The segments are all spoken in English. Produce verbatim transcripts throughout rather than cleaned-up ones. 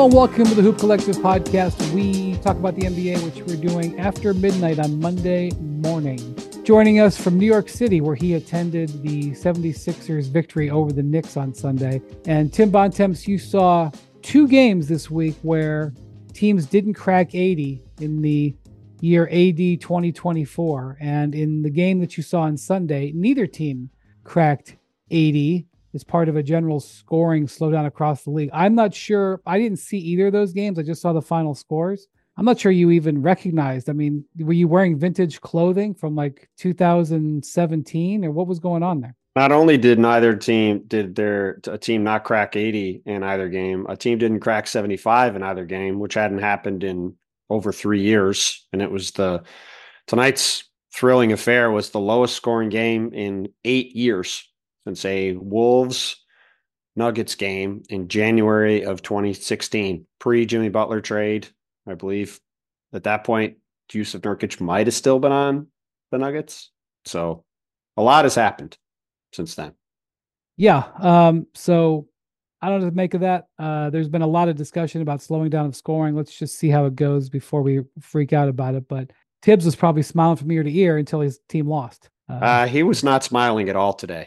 Hello and welcome to the Hoop Collective podcast. We talk about the N B A, which we're doing after midnight on Monday morning. Joining us from New York City, where he attended the seventy-sixers victory over the Knicks on Sunday. And Tim Bontemps, you saw two games this week where teams didn't crack eighty in the year A D twenty twenty-four. And in the game that you saw on Sunday, neither team cracked eighty as part of a general scoring slowdown across the league. I'm not sure. I didn't see either of those games. I just saw the final scores. I'm not sure you even recognized. I mean, were you wearing vintage clothing from like two thousand seventeen or what was going on there? Not only did neither team, did their a team not crack eighty in either game, a team didn't crack seventy-five in either game, which hadn't happened in over three years. And it was the, tonight's thrilling affair was the lowest scoring game in eight years. Since a Wolves Nuggets game in January of twenty sixteen, pre-Jimmy Butler trade, I believe. At that point, Jusuf Nurkic might have still been on the Nuggets. So a lot has happened since then. Yeah. Um, so I don't know what to make of that. Uh, there's been a lot of discussion about slowing down of scoring. Let's just see how it goes before we freak out about it. But Tibbs was probably smiling from ear to ear until his team lost. Uh, uh, he was not smiling at all today.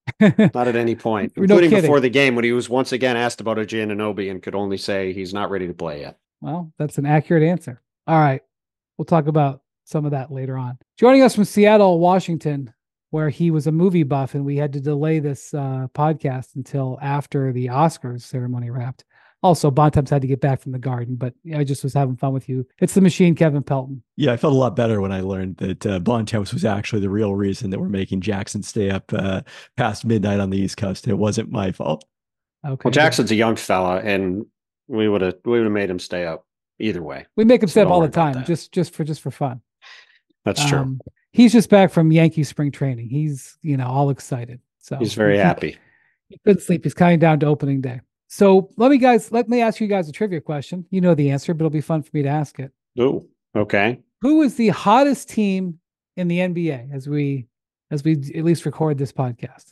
Not at any point, including no before the game when he was once again asked about O G Anunoby and could only say he's not ready to play yet. Well, that's an accurate answer. All right. We'll talk about some of that later on. Joining us from Seattle, Washington, where he was a movie buff and we had to delay this uh, podcast until after the Oscars ceremony wrapped. Also, Bontemps had to get back from the Garden, but I just was having fun with you. It's the machine, Kevin Pelton. Yeah, I felt a lot better when I learned that uh, Bontemps was actually the real reason that we're making Jackson stay up uh, past midnight on the East Coast. It wasn't my fault. Okay. Well, Jackson's a young fella, and we would have we would have made him stay up either way. We make him stay up all the time, just just for just for fun. That's true. Um, he's just back from Yankee spring training. He's you know all excited, so he's very he, happy. He couldn't sleep. He's counting down to opening day. So let me guys, let me ask you guys a trivia question. You know the answer, but it'll be fun for me to ask it. Oh, okay. Who is the hottest team in the N B A as we, as we at least record this podcast?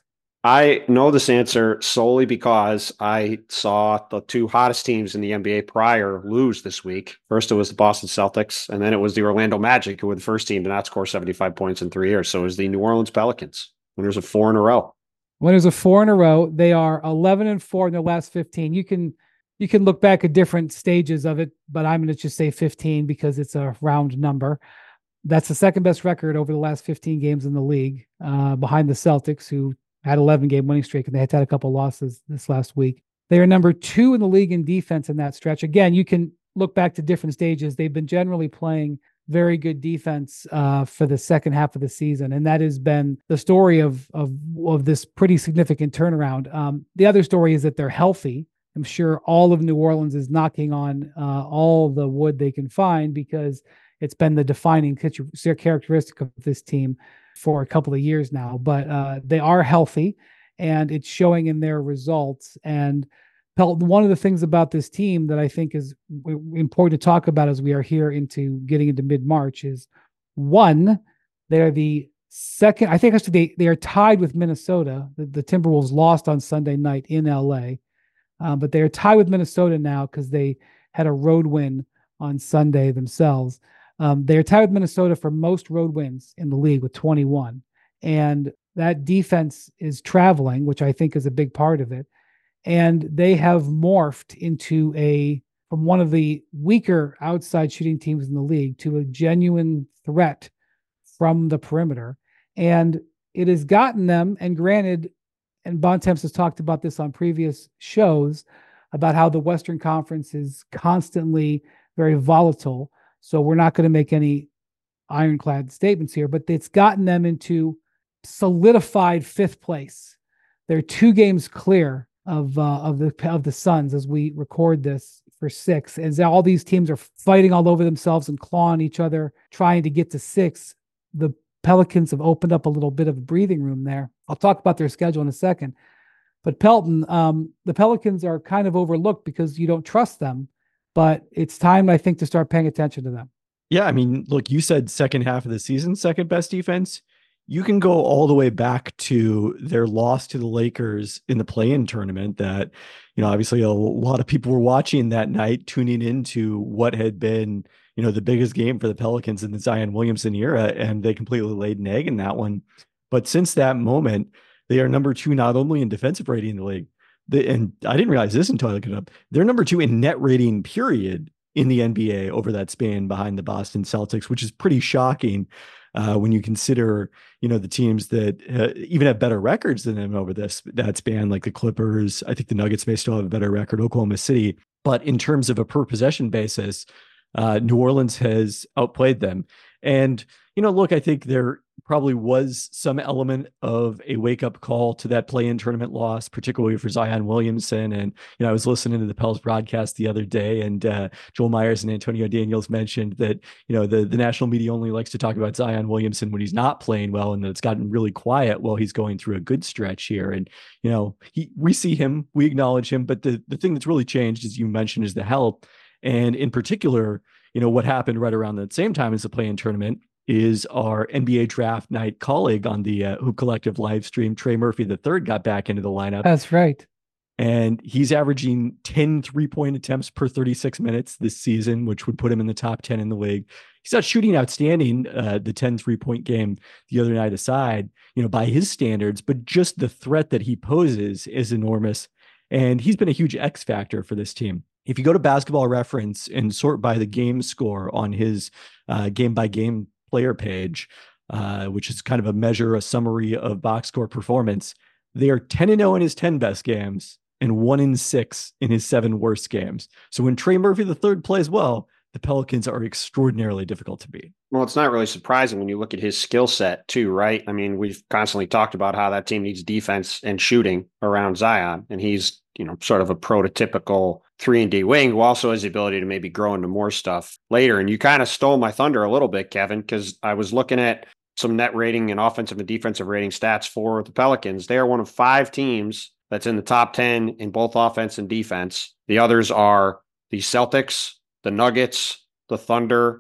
I know this answer solely because I saw the two hottest teams in the N B A prior lose this week. First, it was the Boston Celtics, and then it was the Orlando Magic, who were the first team to not score seventy-five points in three years. So it was the New Orleans Pelicans. Winners of four in a row. Winners of four in a row. They are eleven and four in their last fifteen. You can you can look back at different stages of it, but I'm going to just say fifteen because it's a round number. That's the second best record over the last fifteen games in the league, uh, behind the Celtics, who had eleven game winning streak, and they had had a couple losses this last week. They are number two in the league in defense in that stretch. Again, you can look back to different stages. They've been generally playing very good defense uh, for the second half of the season. And that has been the story of, of, of this pretty significant turnaround. Um, the other story is that they're healthy. I'm sure all of New Orleans is knocking on uh, all the wood they can find because it's been the defining characteristic of this team for a couple of years now. But uh, they are healthy and it's showing in their results. And Pelton, one of the things about this team that I think is important to talk about as we are here into getting into mid-March is one, they're the second, I think actually they, they are tied with Minnesota. The, the Timberwolves lost on Sunday night in L A, um, but they are tied with Minnesota now because they had a road win on Sunday themselves. Um, they are tied with Minnesota for most road wins in the league with twenty-one. And that defense is traveling, which I think is a big part of it. And they have morphed into a, from one of the weaker outside shooting teams in the league to a genuine threat from the perimeter. And it has gotten them, and granted, and Bontemps has talked about this on previous shows, about how the Western Conference is constantly very volatile. So we're not going to make any ironclad statements here, but it's gotten them into solidified fifth place. They're two games clear of uh, of the of the Suns as we record this for six, as all these teams are fighting all over themselves and clawing each other, trying to get to six. The Pelicans have opened up a little bit of breathing room there. I'll talk about their schedule in a second. But Pelton, um, the Pelicans are kind of overlooked because you don't trust them, but it's time, I think, to start paying attention to them. Yeah, I mean, look, you said second half of the season, second best defense. you can go all the way back to their loss to the Lakers in the play-in tournament that, you know, obviously a lot of people were watching that night, tuning into what had been, you know, the biggest game for the Pelicans in the Zion Williamson era, and they completely laid an egg in that one. But since that moment, they are number two, not only in defensive rating in the league, the, and I didn't realize this until I looked it up, they're number two in net rating, period, in the N B A over that span behind the Boston Celtics, which is pretty shocking. Uh, when you consider, you know, the teams that uh, even have better records than them over this that span, like the Clippers. I think the Nuggets may still have a better record, Oklahoma City. But in terms of a per possession basis, uh, New Orleans has outplayed them. And, you know, look, I think there probably was some element of a wake-up call to that play-in tournament loss, particularly for Zion Williamson. And, you know, I was listening to the Pels broadcast the other day, and uh, Joel Myers and Antonio Daniels mentioned that, you know, the, the national media only likes to talk about Zion Williamson when he's not playing well, and that it's gotten really quiet while he's going through a good stretch here. And, you know, he, we see him, we acknowledge him, but the, the thing that's really changed, as you mentioned, is the health. And in particular, you know, what happened right around the same time as the play-in tournament is our N B A draft night colleague on the uh, Hoop Collective live stream, Trey Murphy the third, got back into the lineup. That's right. And he's averaging ten three-point attempts per thirty-six minutes this season, which would put him in the top ten in the league. He's not shooting outstanding, uh, the ten three-point game the other night aside, you know, by his standards, but just the threat that he poses is enormous. And he's been a huge X factor for this team. If you go to Basketball Reference and sort by the game score on his uh, game-by-game player page, uh, which is kind of a measure, a summary of box score performance, they are ten and oh in his ten best games and one in six in his seven worst games. So when Trey Murphy the third plays well, the Pelicans are extraordinarily difficult to beat. Well, it's not really surprising when you look at his skill set too, right? I mean, we've constantly talked about how that team needs defense and shooting around Zion, and he's, you know, sort of a prototypical three and D wing who also has the ability to maybe grow into more stuff later. And you kind of stole my thunder a little bit, Kevin, because I was looking at some net rating and offensive and defensive rating stats for the Pelicans. They are one of five teams that's in the top ten in both offense and defense. The others are the Celtics, the Nuggets, the Thunder,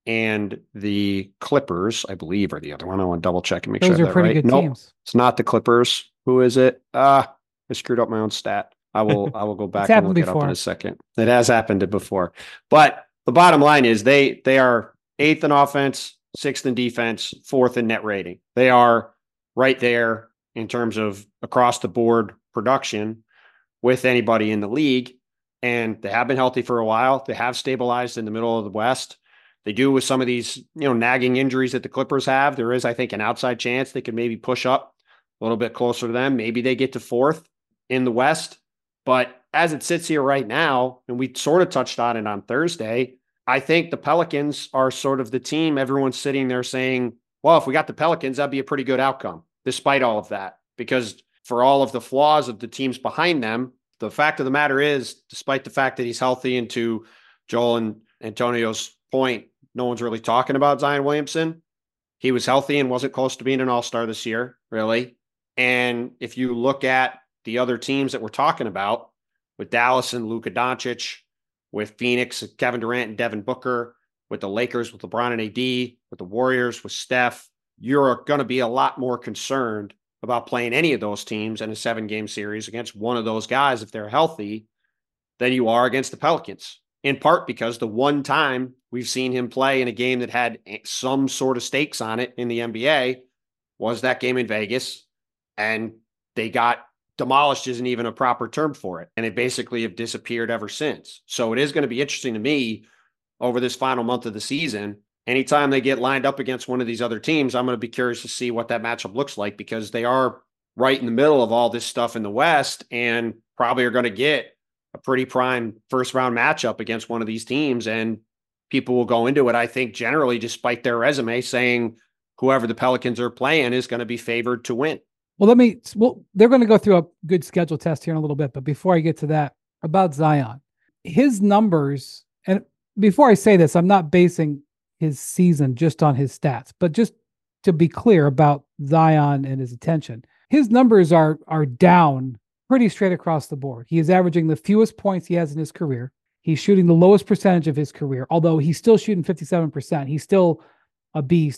and the Clippers, I believe, are the other one. I want to double check and make Those sure are that pretty right. good Nope, teams. it's not the Clippers. Who is it? Ah, I screwed up my own stat. I will I will go back and look it up in a second. It has happened before. But the bottom line is they they are eighth in offense, sixth in defense, fourth in net rating. They are right there in terms of across the board production with anybody in the league. And they have been healthy for a while. They have stabilized in the middle of the West. They do with some of these, you know, nagging injuries that the Clippers have. There is, I think, an outside chance they could maybe push up a little bit closer to them. Maybe they get to fourth in the West. But as it sits here right now, and we sort of touched on it on Thursday, I think the Pelicans are sort of the team everyone's sitting there saying, well, if we got the Pelicans, that'd be a pretty good outcome, despite all of that. Because for all of the flaws of the teams behind them, the fact of the matter is, despite the fact that he's healthy, and to Joel and Antonio's point, no one's really talking about Zion Williamson. He was healthy and wasn't close to being an all-star this year, really. And if you look at the other teams that we're talking about, with Dallas and Luka Doncic, with Phoenix, Kevin Durant and Devin Booker, with the Lakers, with LeBron and A D, with the Warriors, with Steph, you're going to be a lot more concerned about playing any of those teams in a seven-game series against one of those guys if they're healthy than you are against the Pelicans, in part because the one time we've seen him play in a game that had some sort of stakes on it in the N B A was that game in Vegas, and they got demolished isn't even a proper term for it, and it basically have disappeared ever since. So it is going to be interesting to me over this final month of the season. Anytime they get lined up against one of these other teams, I'm going to be curious to see what that matchup looks like, because they are right in the middle of all this stuff in the West and probably are going to get a pretty prime first round matchup against one of these teams. And people will go into it, I think, generally, despite their resume, saying whoever the Pelicans are playing is going to be favored to win. Well, let me, well, they're going to go through a good schedule test here in a little bit. But before I get to that, about Zion, his numbers, and before I say this, I'm not basing his season just on his stats, but just to be clear about Zion and his attention, his numbers are are down pretty straight across the board. He is averaging the fewest points he has in his career. He's shooting the lowest percentage of his career, although he's still shooting fifty-seven percent. He's still a beast, but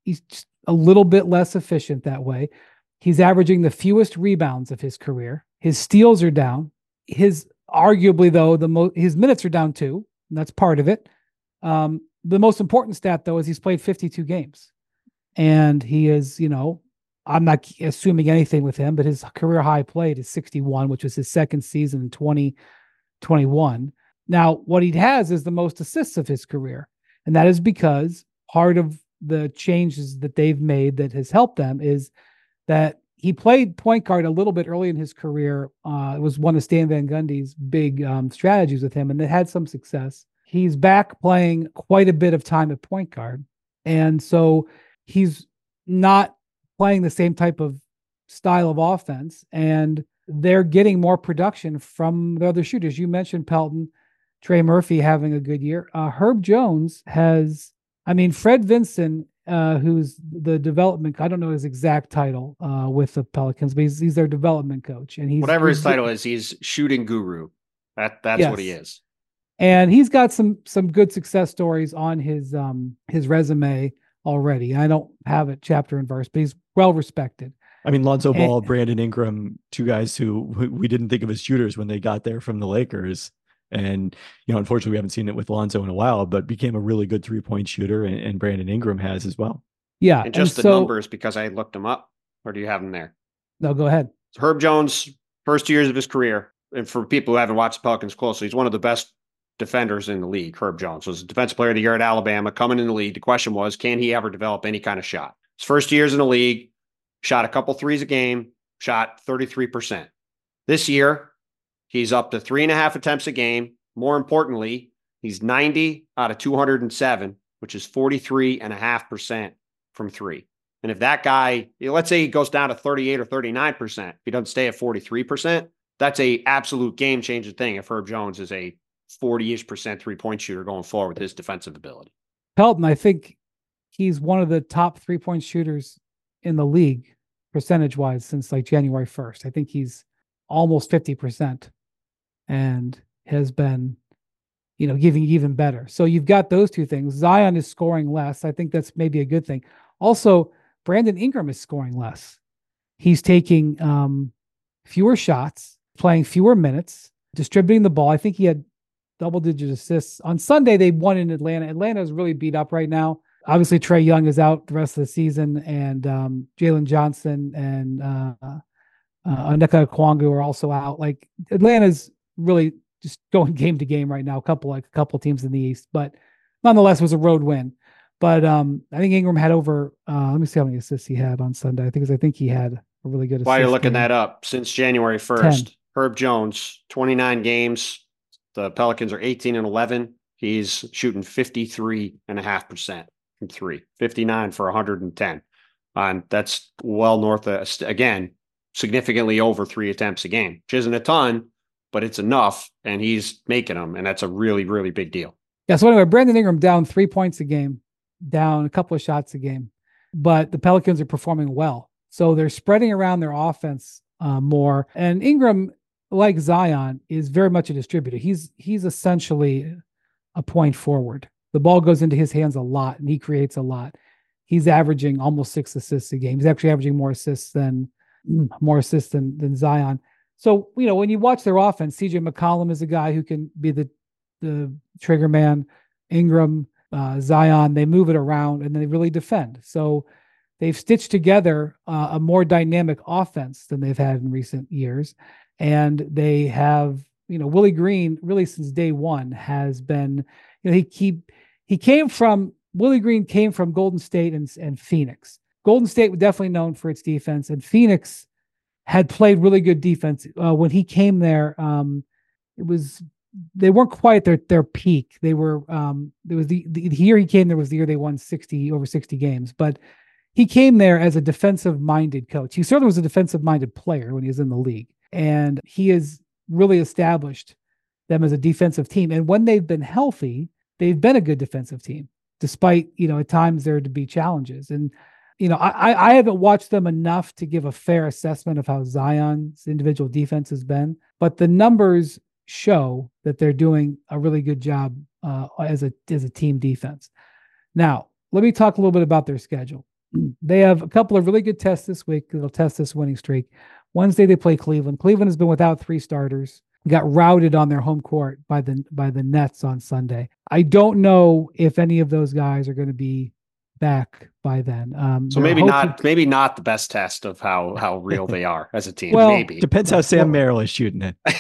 he's just a little bit less efficient that way. He's averaging the fewest rebounds of his career. His steals are down. His arguably though the most his minutes are down too, and that's part of it. Um, the most important stat though is he's played fifty-two games, and he is, you know, I'm not assuming anything with him, but his career high played is sixty-one, which was his second season in twenty twenty-one. Now, what he has is the most assists of his career, and that is because part of the changes that they've made that has helped them is that he played point guard a little bit early in his career. Uh, it was one of Stan Van Gundy's big um, strategies with him, and they had some success. He's back playing quite a bit of time at point guard, and so he's not playing the same type of style of offense, and they're getting more production from the other shooters. You mentioned Pelton, Trey Murphy having a good year. Uh, Herb Jones has, I mean, Fred Vinson, uh, who's the development, I don't know his exact title uh, with the Pelicans, but he's, he's their development coach. And he's whatever his he's, title is, he's shooting guru. That That's yes. what he is. And he's got some some good success stories on his um his resume already. I don't have it chapter and verse, but he's well respected. I mean, Lonzo and, Ball, Brandon Ingram, two guys who we didn't think of as shooters when they got there from the Lakers. And, you know, unfortunately, we haven't seen it with Lonzo in a while, but became a really good three-point shooter, and, and Brandon Ingram has as well. Yeah. And just and the so, numbers, because I looked them up, or do you have them there? No, go ahead. Herb Jones, first two years of his career, and for people who haven't watched the Pelicans closely, he's one of the best defenders in the league. Herb Jones was defensive player of the year at Alabama, coming in the league. The question was, can he ever develop any kind of shot? His first years in the league, shot a couple threes a game, shot thirty-three percent. This year, he's up to three and a half attempts a game. More importantly, he's ninety out of two hundred seven, which is forty-three and a half percent from three. And if that guy, let's say he goes down to thirty-eight or thirty-nine percent, if he doesn't stay at forty-three percent, that's a absolute game-changing thing if Herb Jones is a forty-ish percent three-point shooter going forward with his defensive ability. Pelton, I think he's one of the top three-point shooters in the league percentage-wise since like January first. I think he's almost fifty percent and has been, you know, giving even better. So you've got those two things. Zion is scoring less. I think that's maybe a good thing. Also, Brandon Ingram is scoring less. He's taking um, fewer shots, playing fewer minutes, distributing the ball. I think he had double-digit assists. On Sunday, they won in Atlanta. Atlanta is really beat up right now. Obviously, Trae Young is out the rest of the season, and um, Jalen Johnson and uh, uh, Onyeka Okongwu are also out. Like, Atlanta's really just going game to game right now. A couple like a couple teams in the East, but nonetheless, it was a road win. But um, I think Ingram had over. Uh, let me see how many assists he had on Sunday. I think I think he had a really good. While you're looking game. that up, since January first, Herb Jones, twenty-nine games. The Pelicans are eighteen and eleven. He's shooting fifty-three and a half percent from three, fifty-nine for one hundred ten. And that's well north of, again, significantly over three attempts a game, which isn't a ton, but it's enough. And he's making them. And that's a really, really big deal. Yeah. So anyway, Brandon Ingram down three points a game, down a couple of shots a game, but the Pelicans are performing well. So they're spreading around their offense uh, more. And Ingram, like Zion, is very much a distributor. He's he's essentially a point forward. The ball goes into his hands a lot, and he creates a lot. He's averaging almost six assists a game. He's actually averaging more assists than more assists than, than Zion. So, you know, when you watch their offense, C J McCollum is a guy who can be the the trigger man. Ingram, uh, Zion, they move it around and they really defend. So they've stitched together uh, a more dynamic offense than they've had in recent years. And they have, you know, Willie Green really since day one has been, you know, he he, he came from, Willie Green came from Golden State and, and Phoenix. Golden State was definitely known for its defense, and Phoenix had played really good defense. Uh, when he came there, um, it was, they weren't quite at their, their peak. They were, um, there was the, the, the year he came there was the year they won sixty, over sixty games, but he came there as a defensive minded coach. He certainly was a defensive minded player when he was in the league. And he has really established them as a defensive team. And when they've been healthy, they've been a good defensive team, despite, you know, at times there to be challenges. And, you know, I, I haven't watched them enough to give a fair assessment of how Zion's individual defense has been, but the numbers show that they're doing a really good job uh, as a as a team defense. Now, let me talk a little bit about their schedule. they have a couple of really good tests this week. They'll test this winning streak. Wednesday, they play Cleveland. Cleveland has been without three starters. Got routed on their home court by the by the Nets on Sunday. I don't know if any of those guys are going to be back by then. Um, so maybe not, to... maybe not the best test of how how real they are as a team. Well, maybe depends how Sam Merrill is shooting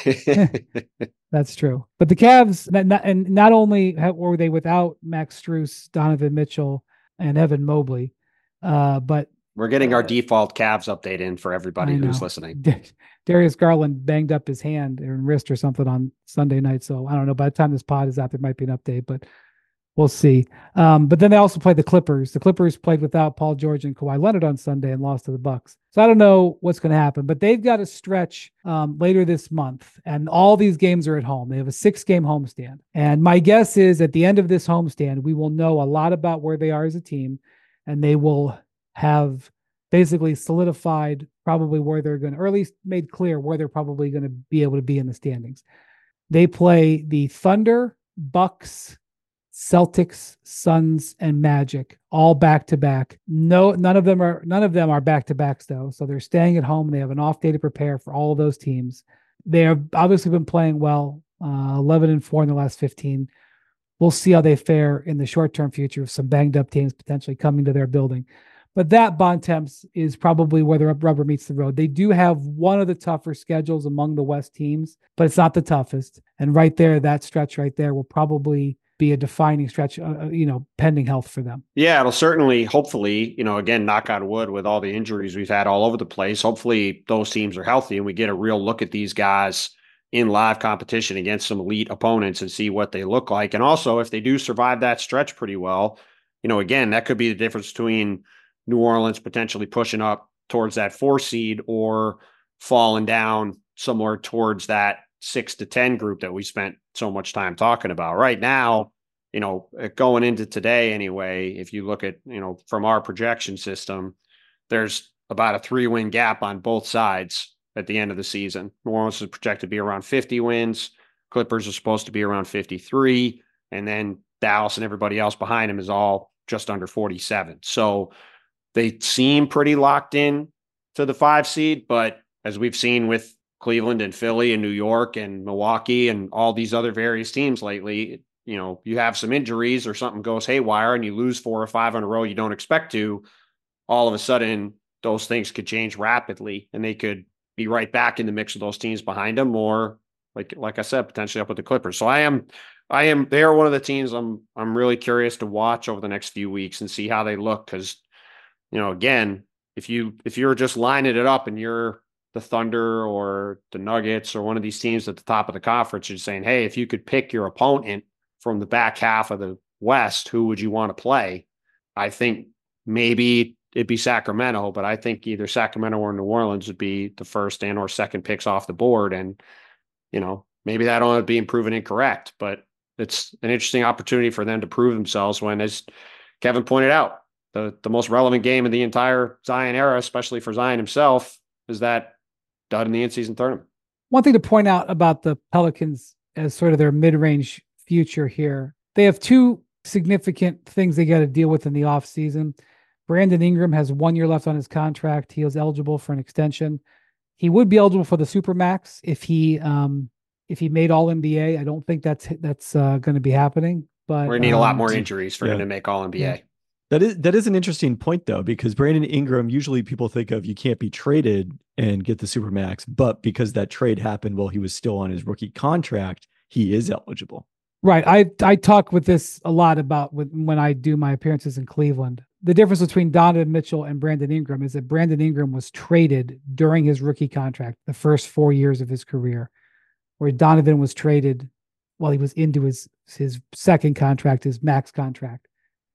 it. That's true. But the Cavs, and not only were they without Max Strus, Donovan Mitchell, and Evan Mobley, uh, but we're getting our uh, default Cavs update in for everybody who's listening. Darius Garland banged up his hand or wrist or something on Sunday night. So I don't know. By the time this pod is out, there might be an update, but we'll see. Um, but then they also played the Clippers. The Clippers played without Paul George and Kawhi Leonard on Sunday and lost to the Bucks. So I don't know what's going to happen, but they've got a stretch um, later this month, and all these games are at home. They have a six-game homestand. And my guess is at the end of this homestand, we will know a lot about where they are as a team, and they will have basically solidified probably where they're going to, or at least made clear where they're probably going to be able to be in the standings. They play the Thunder, Bucks, Celtics, Suns, and Magic all back to back. No, none of them are none of them are back to backs though. So they're staying at home. They have an off day to prepare for all of those teams. They have obviously been playing well, uh, eleven and four in the last fifteen. We'll see how they fare in the short term future with some banged up teams potentially coming to their building. But that, Bontemps, is probably where the rubber meets the road. They do have one of the tougher schedules among the West teams, but it's not the toughest. And right there, that stretch right there will probably be a defining stretch, uh, you know, pending health for them. Yeah, it'll certainly, hopefully, you know, again, knock on wood with all the injuries we've had all over the place. Hopefully those teams are healthy and we get a real look at these guys in live competition against some elite opponents and see what they look like. And also, if they do survive that stretch pretty well, you know, again, that could be the difference between New Orleans potentially pushing up towards that four seed or falling down somewhere towards that six to ten group that we spent so much time talking about. Right now, you know, going into today anyway, if you look at, you know, from our projection system, there's about a three win gap on both sides at the end of the season. New Orleans is projected to be around fifty wins. Clippers are supposed to be around fifty-three. And then Dallas and everybody else behind them is all just under forty-seven. So they seem pretty locked in to the five seed, but as we've seen with Cleveland and Philly and New York and Milwaukee and all these other various teams lately, you know, you have some injuries or something goes haywire and you lose four or five in a row you don't expect to, all of a sudden those things could change rapidly and they could be right back in the mix of those teams behind them, or like like I said, potentially up with the Clippers. So I am I am they are one of the teams I'm I'm really curious to watch over the next few weeks and see how they look, because you know, again, if you if you're just lining it up and you're the Thunder or the Nuggets or one of these teams at the top of the conference, you're saying, hey, if you could pick your opponent from the back half of the West, who would you want to play? I think maybe it'd be Sacramento, but I think either Sacramento or New Orleans would be the first and or second picks off the board. And, you know, maybe that will end up being proven incorrect, but it's an interesting opportunity for them to prove themselves when, as Kevin pointed out, the, the most relevant game of the entire Zion era, especially for Zion himself, is that dud in the in-season tournament. One thing to point out about the Pelicans as sort of their mid-range future here, they have two significant things they got to deal with in the offseason. Brandon Ingram has one year left on his contract. He is eligible for an extension. He would be eligible for the Supermax if he um, if he made All N B A. I don't think that's that's uh, going to be happening. But we need um, a lot more injuries for yeah. him to make All N B A. Yeah. That is that is an interesting point, though, because Brandon Ingram, usually people think of you can't be traded and get the Supermax, but because that trade happened while he was still on his rookie contract, he is eligible. Right. I I talk with this a lot about with, when I do my appearances in Cleveland. The difference between Donovan Mitchell and Brandon Ingram is that Brandon Ingram was traded during his rookie contract, the first four years of his career, where Donovan was traded while he was into his his second contract, his max contract.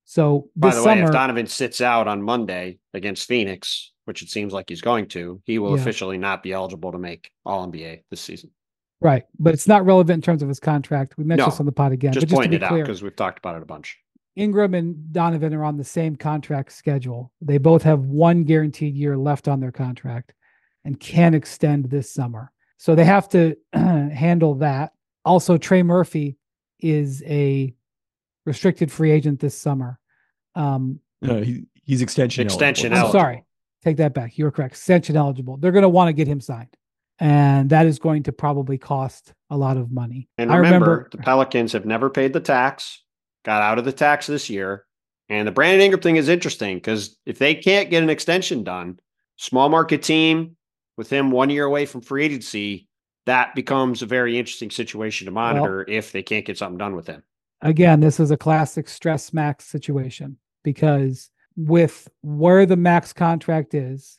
So by this the summer, way, if Donovan sits out on Monday against Phoenix, which it seems like he's going to, he will yeah. officially not be eligible to make All N B A this season. Right. But it's not relevant in terms of his contract. We mentioned no, this on the pod again. Just but just pointing to be it clear, out because we've talked about it a bunch. Ingram and Donovan are on the same contract schedule. They both have one guaranteed year left on their contract and can extend this summer. So they have to handle that. Also, Trey Murphy is a restricted free agent this summer. Um, no, he, He's extension Extension eligible. I'm sorry. Take that back. You're correct. Extension eligible. They're going to want to get him signed. And that is going to probably cost a lot of money. And I remember, remember the Pelicans have never paid the tax, got out of the tax this year. And the Brandon Ingram thing is interesting because if they can't get an extension done, small market team with him one year away from free agency, that becomes a very interesting situation to monitor well, if they can't get something done with him. Again, this is a classic stress max situation because with where the max contract is,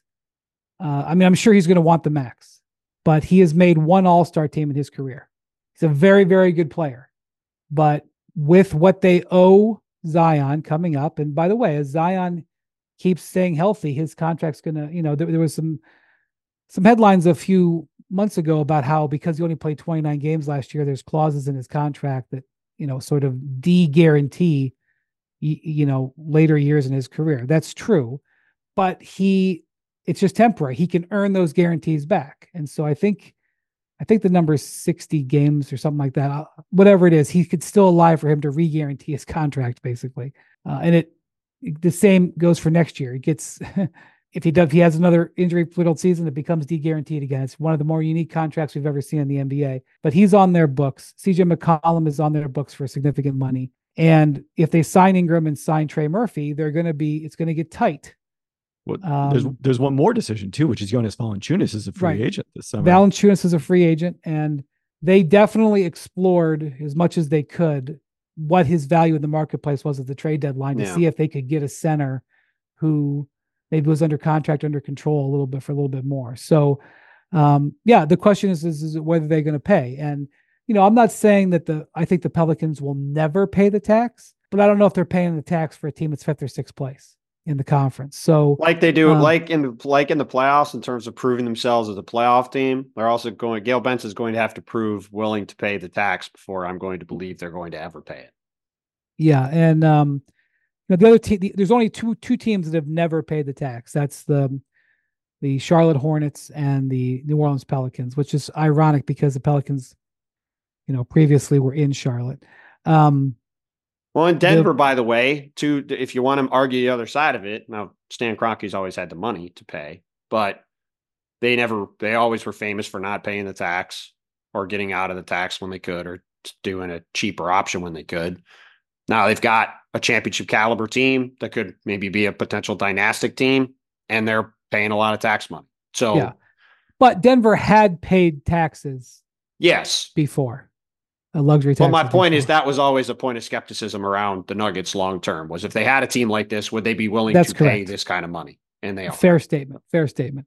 uh, I mean, I'm sure he's going to want the max, but he has made one all-star team in his career. He's a very, very good player. But with what they owe Zion coming up, and by the way, as Zion keeps staying healthy, his contract's going to, you know, there, there was some some headlines a few months ago about how because he only played twenty-nine games last year, there's clauses in his contract that, you know, sort of de-guarantee, you, you know, later years in his career. That's true, but he, it's just temporary. He can earn those guarantees back. And so I think, I think the number is sixty games or something like that. Uh, whatever it is, he could still allow for him to re-guarantee his contract basically. Uh, and it, the same goes for next year. It gets, if he does, if he has another injury-riddled season, it becomes de-guaranteed again. It's one of the more unique contracts we've ever seen in the N B A. But he's on their books. C J McCollum is on their books for significant money. And if they sign Ingram and sign Trey Murphy, they're going to be, it's going to get tight. Well, um, there's there's one more decision too, which is Jonas Valanciunas is a free right. agent this summer. Valanciunas is a free agent, and they definitely explored as much as they could what his value in the marketplace was at the trade deadline to yeah. see if they could get a center who maybe was under contract, under control a little bit for a little bit more. So, um, yeah, the question is, is, is whether they're going to pay. And, you know, I'm not saying that the, I think the Pelicans will never pay the tax, but I don't know if they're paying the tax for a team that's fifth or sixth place in the conference. So like they do, um, like in the, like in the playoffs, in terms of proving themselves as a playoff team, they're also going, Gail Benson is going to have to prove willing to pay the tax before I'm going to believe they're going to ever pay it. Yeah. And, um, Now, the other team, the, there's only two two teams that have never paid the tax. That's the the Charlotte Hornets and the New Orleans Pelicans, which is ironic because the Pelicans, you know, previously were in Charlotte. Um, well, in Denver, the, by the way, to if you want to argue the other side of it, now Stan Kroenke's always had the money to pay, but they never, they always were famous for not paying the tax or getting out of the tax when they could, or doing a cheaper option when they could. Now they've got a championship caliber team that could maybe be a potential dynastic team, and they're paying a lot of tax money. So, yeah. But Denver had paid taxes. Yes. Before a luxury tax. Well, my point before. is that was always a point of skepticism around the Nuggets long term, was if they had a team like this, would they be willing that's to correct. pay this kind of money? And they are. Fair statement. Fair statement.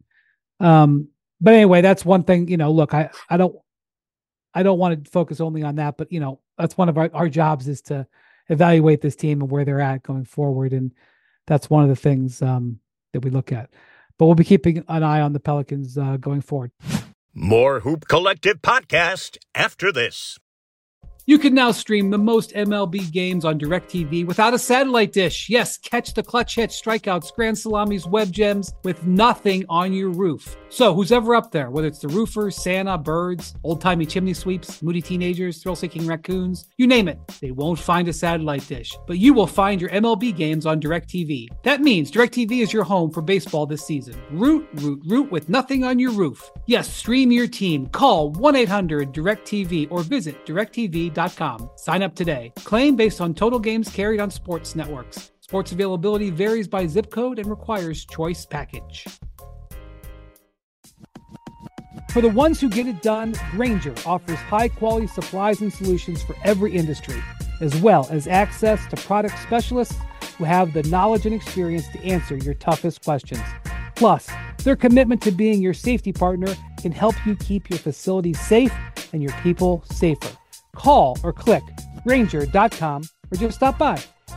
Um, but anyway, that's one thing, you know, look, I, I don't, I don't want to focus only on that, but you know, that's one of our, our jobs is to evaluate this team and where they're at going forward. And that's one of the things um, that we look at, but we'll be keeping an eye on the Pelicans uh, going forward. More Hoop Collective podcast after this. You can now stream the most M L B games on DirecTV without a satellite dish. Yes, catch the clutch hits, strikeouts, grand salamis, web gems with nothing on your roof. So who's ever up there, whether it's the roofers, Santa, birds, old-timey chimney sweeps, moody teenagers, thrill-seeking raccoons, you name it, they won't find a satellite dish. But you will find your M L B games on DirecTV. That means DirecTV is your home for baseball this season. Root, root, root with nothing on your roof. Yes, stream your team. Call one eight hundred direct T V or visit direct T V dot com. Sign up today. Claim based on total games carried on sports networks. Sports availability varies by zip code and requires choice package. For the ones who get it done, Grainger offers high-quality supplies and solutions for every industry, as well as access to product specialists who have the knowledge and experience to answer your toughest questions. Plus, their commitment to being your safety partner can help you keep your facilities safe and your people safer. Call or click Grainger dot com or just stop by.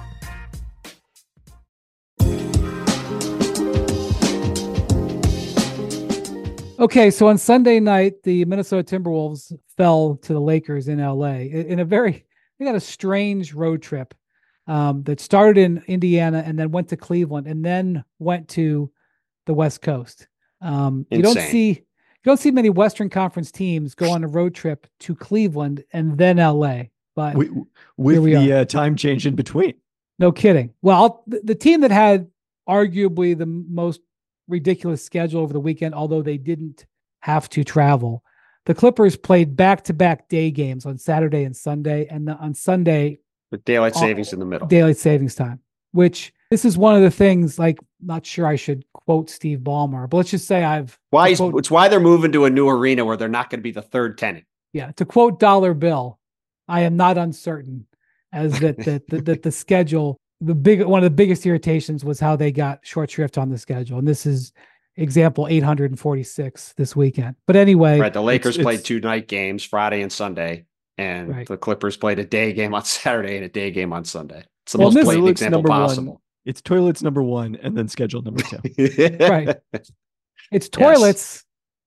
Okay, so on Sunday night, the Minnesota Timberwolves fell to the Lakers in L A in a very, they got a strange road trip um, that started in Indiana and then went to Cleveland and then went to the West Coast. Um, you don't see, you don't see many Western Conference teams go on a road trip to Cleveland and then L A. But we, with the uh, time change in between. No kidding. Well, the, the team that had arguably the most ridiculous schedule over the weekend, although they didn't have to travel. The Clippers played back-to-back day games on Saturday and Sunday, and the, on Sunday, with daylight all- savings in the middle. daylight savings time, which this is one of the things, like, not sure I should quote Steve Ballmer, but let's just say I've Why to he's, quote- it's why they're moving to a new arena where they're not going to be the third tenant. yeah, to quote Dollar Bill, I am not uncertain as that that that, that the schedule, the big one of the biggest irritations was how they got short shrift on the schedule, and this is example eight hundred forty-six this weekend. But anyway, Right. The Lakers it's- played it's- two night games, Friday and Sunday, and Right. the Clippers played a day game on Saturday and a day game on Sunday. It's the Well, most this- blatant Toilets example number one. possible. It's toilets number one and then schedule number two. Right. it's toilets,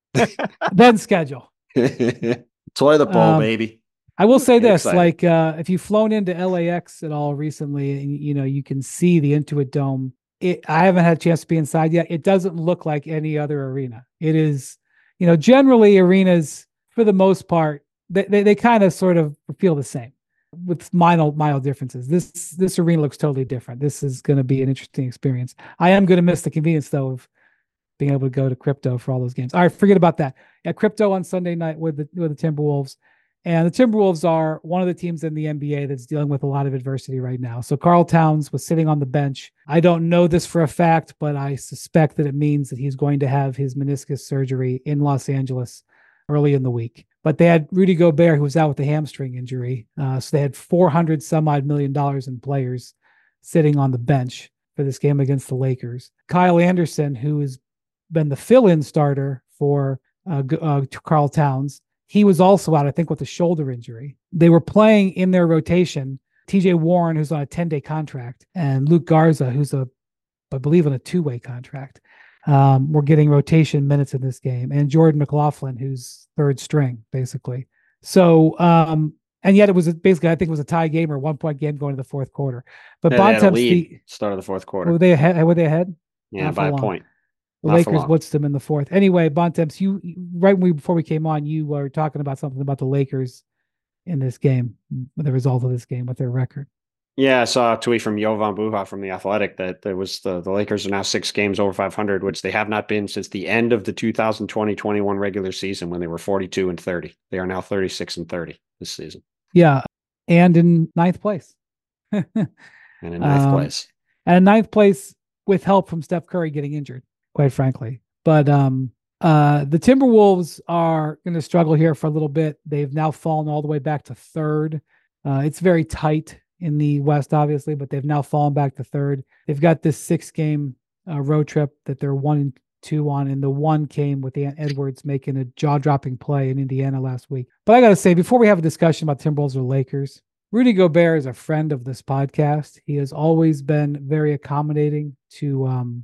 then schedule. Toilet bowl, Um, baby. I will say Get this, excited. like, uh, if you've flown into L A X at all recently, and you know, you can see the Intuit Dome. It, I haven't had a chance to be inside yet. It doesn't look like any other arena. It is, you know, generally arenas, for the most part, they, they, they kind of sort of feel the same with mild, mild differences. This, this arena looks totally different. This is going to be an interesting experience. I am going to miss the convenience, though, of being able to go to Crypto for all those games. All right, forget about that. At Crypto on Sunday night with the, with the Timberwolves. And the Timberwolves are one of the teams in the N B A that's dealing with a lot of adversity right now. So Karl Towns was sitting on the bench. I don't know this for a fact, but I suspect that it means that he's going to have his meniscus surgery in Los Angeles early in the week. But they had Rudy Gobert, who was out with a hamstring injury. Uh, so they had four hundred some odd million dollars in players sitting on the bench for this game against the Lakers. Kyle Anderson, who has been the fill-in starter for uh, uh, Karl Towns, he was also out, I think, with a shoulder injury. They were playing in their rotation T J Warren, who's on a ten-day contract, and Luke Garza, who's a, I believe, on a two-way contract. Um, we're getting rotation minutes in this game, and Jordan McLaughlin, who's third string, basically. So, um, and yet it was a, basically, I think it was a tie game or a one-point game going to the fourth quarter. But Yeah, they had a Bontemps, lead the, start of the fourth quarter. were they ahead? Were they ahead? Yeah, not for by a long. point. The Not for Lakers long. blitzed them in the fourth. Anyway, Bontemps, you right when we, before we came on, you were talking about something about the Lakers in this game, the result of this game with their record. Yeah, I saw a tweet from Jovan Buha from The Athletic that there was the, the Lakers are now six games over five hundred, which they have not been since the end of the two thousand twenty twenty-one regular season when they were forty-two and thirty. They are now thirty-six and thirty this season Yeah, and in ninth place. and in ninth Um, place. And in ninth place with help from Steph Curry getting injured, quite frankly. But um, uh, the Timberwolves are going to struggle here for a little bit. They've now fallen all the way back to third. Uh, it's very tight in the West, obviously, but they've now fallen back to third. They've got this six-game uh, road trip that they're one and two on, and the one came with Ant Edwards making a jaw-dropping play in Indiana last week. But I got to say, before we have a discussion about Timberwolves or Lakers, Rudy Gobert is a friend of this podcast. He has always been very accommodating to um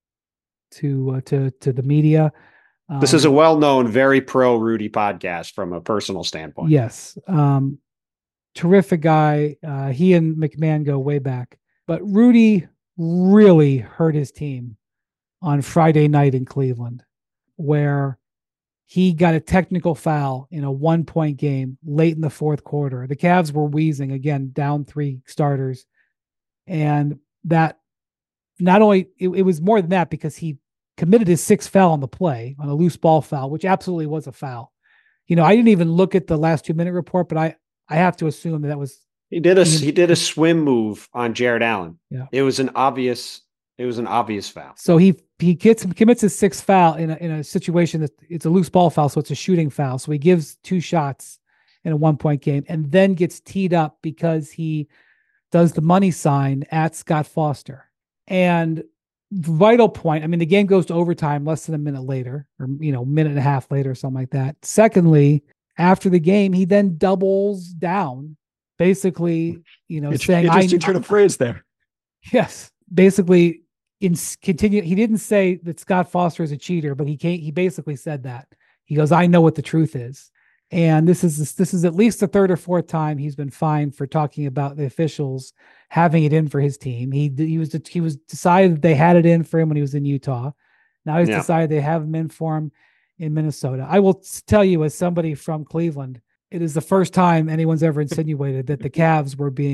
to uh, to to the media. Um, This is a well-known, very pro Rudy podcast from a personal standpoint. yes, um, terrific guy. Uh, he and McMahon go way back, but Rudy really hurt his team on Friday night in Cleveland, where he got a technical foul in a one-point game late in the fourth quarter. The Cavs were wheezing, again, down three starters. And that not only, it, it was more than that because he committed his sixth foul on the play, on a loose ball foul, which absolutely was a foul. You know, I didn't even look at the last two-minute report, but I, I have to assume that that was... He did a I mean- he did a swim move on Jared Allen. Yeah. It was an obvious it was an obvious foul. So he he gets commits his sixth foul in a in a situation that it's a loose ball foul, so it's a shooting foul. So he gives two shots in a one point game, and then gets teed up because he does the money sign at Scott Foster. And vital point, I mean, the game goes to overtime less than a minute later, or you know, minute and a half later, or something like that. Secondly, after the game, he then doubles down, basically, you know, It's saying, interesting "I turn of phrase there. Yes, basically, in continue. He didn't say that Scott Foster is a cheater, but he can't. He basically said that. He goes, "I know what the truth is," and this is this is at least the third or fourth time he's been fined for talking about the officials having it in for his team. He he was he was decided that they had it in for him when he was in Utah. Now he's Yeah. decided they have him in for him in Minnesota. I will tell you, as somebody from Cleveland, it is the first time anyone's ever insinuated that the Cavs were being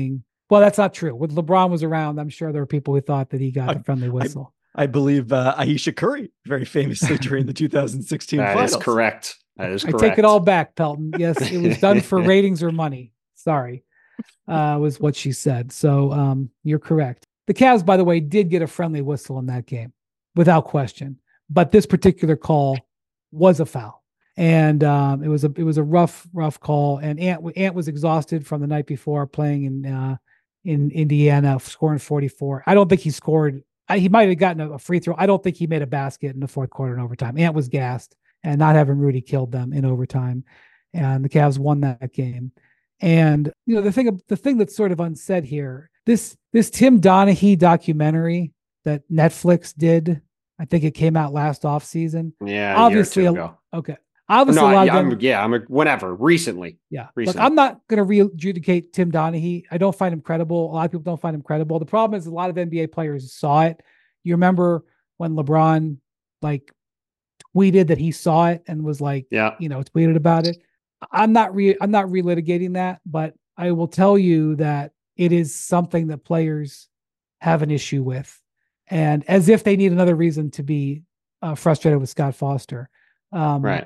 Well, that's not true. When LeBron was around, I'm sure there were people who thought that he got I- a friendly whistle. I believe uh, Aisha Curry very famously during the two thousand sixteen That finals. is correct. That is I correct. take it all back, Pelton. Yes, it was done for ratings or money. Sorry, uh, was what she said. So um, you're correct. The Cavs, by the way, did get a friendly whistle in that game, without question. But this particular call was a foul, and um, it was a it was a rough rough call. And Ant Ant was exhausted from the night before playing in uh, in Indiana, scoring forty-four. I don't think he scored. I, he might have gotten a, a free throw. I don't think he made a basket in the fourth quarter in overtime. Ant was gassed, and not having Rudy killed them in overtime, and the Cavs won that game. And you know the thing, the thing that's sort of unsaid here, this this Tim Donaghy documentary that Netflix did, I think it came out last off season. Yeah, obviously, a a, year or two ago. okay, obviously No, a lot yeah, of them, I'm, yeah, I'm a, whenever recently. yeah. Recently. Look, I'm not going to re-adjudicate Tim Donaghy. I don't find him credible. A lot of people don't find him credible. The problem is a lot of N B A players saw it. You remember when LeBron like tweeted that he saw it and was like, Yeah. you know, tweeted about it. I'm not re I'm not relitigating that, but I will tell you that it is something that players have an issue with, and as if they need another reason to be uh, frustrated with Scott Foster. Um, Right.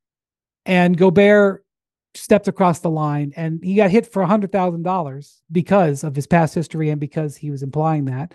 And Gobert stepped across the line, and he got hit for a hundred thousand dollars because of his past history and because he was implying that.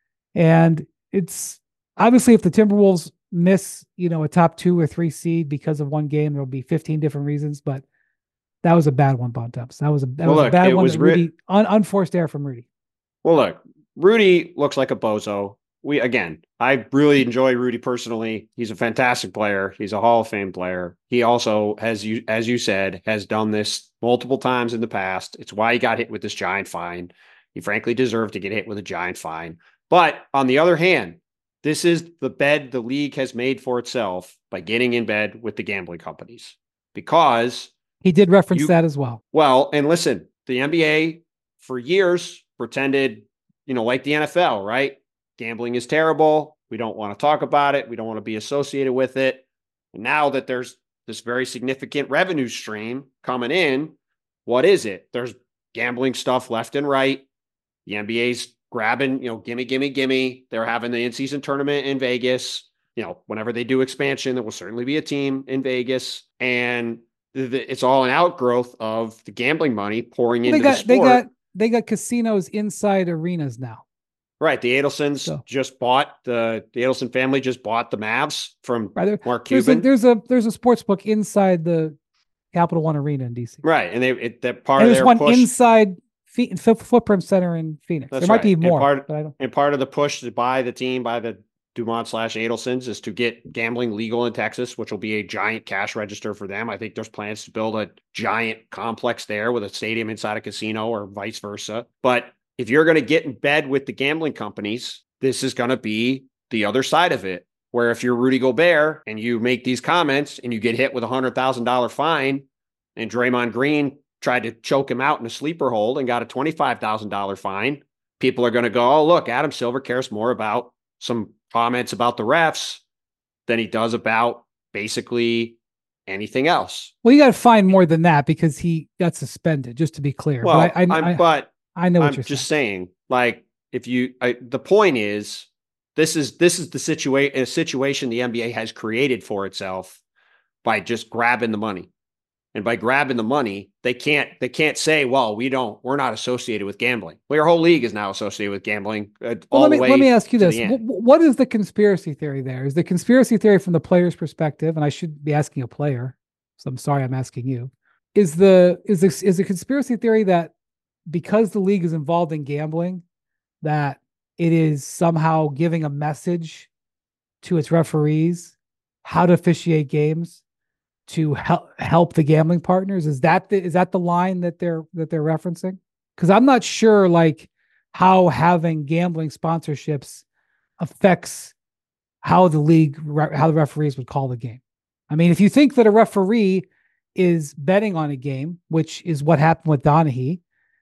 And it's obviously if the Timberwolves miss, you know, a top two or three seed because of one game, there'll be fifteen different reasons, but that was a bad one, Bontemps. That was a that Well, was look, a bad it one. was That ri- Rudy un, unforced error from Rudy. Well, look, Rudy looks like a bozo. We again, I really enjoy Rudy personally. He's a fantastic player. He's a Hall of Fame player. He also has you, as you said, has done this multiple times in the past. It's why he got hit with this giant fine. He frankly deserved to get hit with a giant fine. But on the other hand, this is the bed the league has made for itself by getting in bed with the gambling companies. Because He did reference You- that as well. Well, and listen, the N B A for years pretended, you know, like the N F L, right? Gambling is terrible. We don't want to talk about it. We don't want to be associated with it. And now that there's this very significant revenue stream coming in, what is it? There's gambling stuff left and right. The N B A's grabbing, you know, gimme, gimme, gimme. They're having the in-season tournament in Vegas. You know, whenever they do expansion, there will certainly be a team in Vegas. And it's all an outgrowth of the gambling money pouring Well, into they got the sport. they got they got casinos inside arenas now. Right. The Adelsons So- just bought the the Adelson family just bought the Mavs from Right there, Mark there's a, Cuban. there's a there's a sports book inside the Capital One Arena in D C. Right. And they it, that part And of there's their one push inside Fe- F- Footprint Center in Phoenix. That's there might right. be And more, part- but I don't. and part of the push to buy the team by the Dumont slash Adelsons is to get gambling legal in Texas, which will be a giant cash register for them. I think there's plans to build a giant complex there with a stadium inside a casino or vice versa. But if you're going to get in bed with the gambling companies, this is going to be the other side of it, where if you're Rudy Gobert and you make these comments and you get hit with a one hundred thousand dollars fine, and Draymond Green tried to choke him out in a sleeper hold and got a twenty-five thousand dollars fine, people are going to go, oh, look, Adam Silver cares more about some comments about the refs than he does about basically anything else. Well, you got to find more than that because he got suspended. Just to be clear, Well, but I, I, I'm, I, but I know what I'm you're just saying. saying, like, if you, I, the point is, this is this is the situation, a situation the N B A has created for itself by just grabbing the money, and by grabbing the money, they can't they can't say, well, we don't, we're not associated with gambling. Well, your whole league is now associated with gambling. Uh, Well, all let me the way let me ask you to this: the Wh- end. wh- what is the conspiracy theory there? Is the conspiracy theory from the player's perspective? And I should be asking a player, so I'm sorry I'm asking you. Is the is this is the conspiracy theory that because the league is involved in gambling, that it is somehow giving a message to its referees how to officiate games to help help the gambling partners? Is that the is that the line that they're that they're referencing? Because I'm not sure like how having gambling sponsorships affects how the league how the referees would call the game. I mean, if you think that a referee is betting on a game, which is what happened with Donaghy,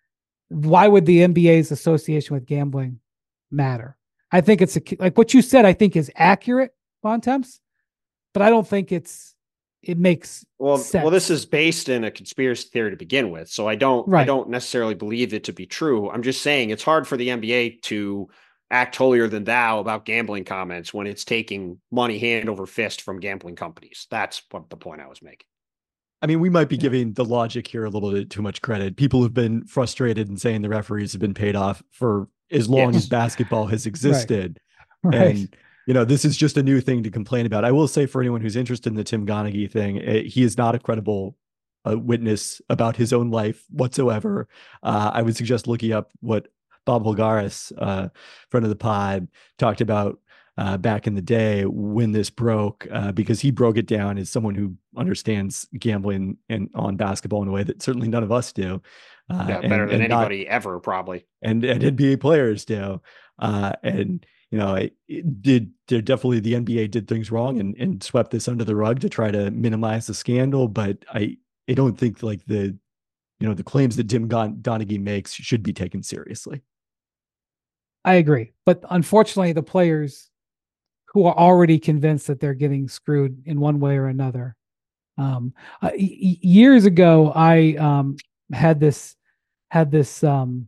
why would the N B A's association with gambling matter? I think it's a, like what you said, I think is accurate, Bontemps, but I don't think it's it makes Well, sense. well, this is based in a conspiracy theory to begin with, so I don't, I Right. don't necessarily believe it to be true. I'm just saying it's hard for the N B A to act holier than thou about gambling comments when it's taking money hand over fist from gambling companies. That's what the point I was making. I mean, we might be giving the logic here a little bit too much credit. People have been frustrated and saying the referees have been paid off for as long Yes. as basketball has existed. Right. And, you know, this is just a new thing to complain about. I will say, for anyone who's interested in the Tim Donaghy thing, eh, he is not a credible uh, witness about his own life whatsoever. Uh, I would suggest looking up what Bob Bulgaris, uh, friend of the pod, talked about uh, back in the day when this broke, uh, because he broke it down as someone who understands gambling and on basketball in a way that certainly none of us do. Uh, Yeah, and, better than and not- anybody ever, probably. and, and N B A players do. Uh, and, you know, it, it did, did definitely the N B A did things wrong and, and swept this under the rug to try to minimize the scandal. But I, I don't think like the, you know, the claims that Tim Don- Donaghy makes should be taken seriously. I agree. But unfortunately, the players who are already convinced that they're getting screwed in one way or another. Um, uh, y- years ago, I um, had this, had this, um,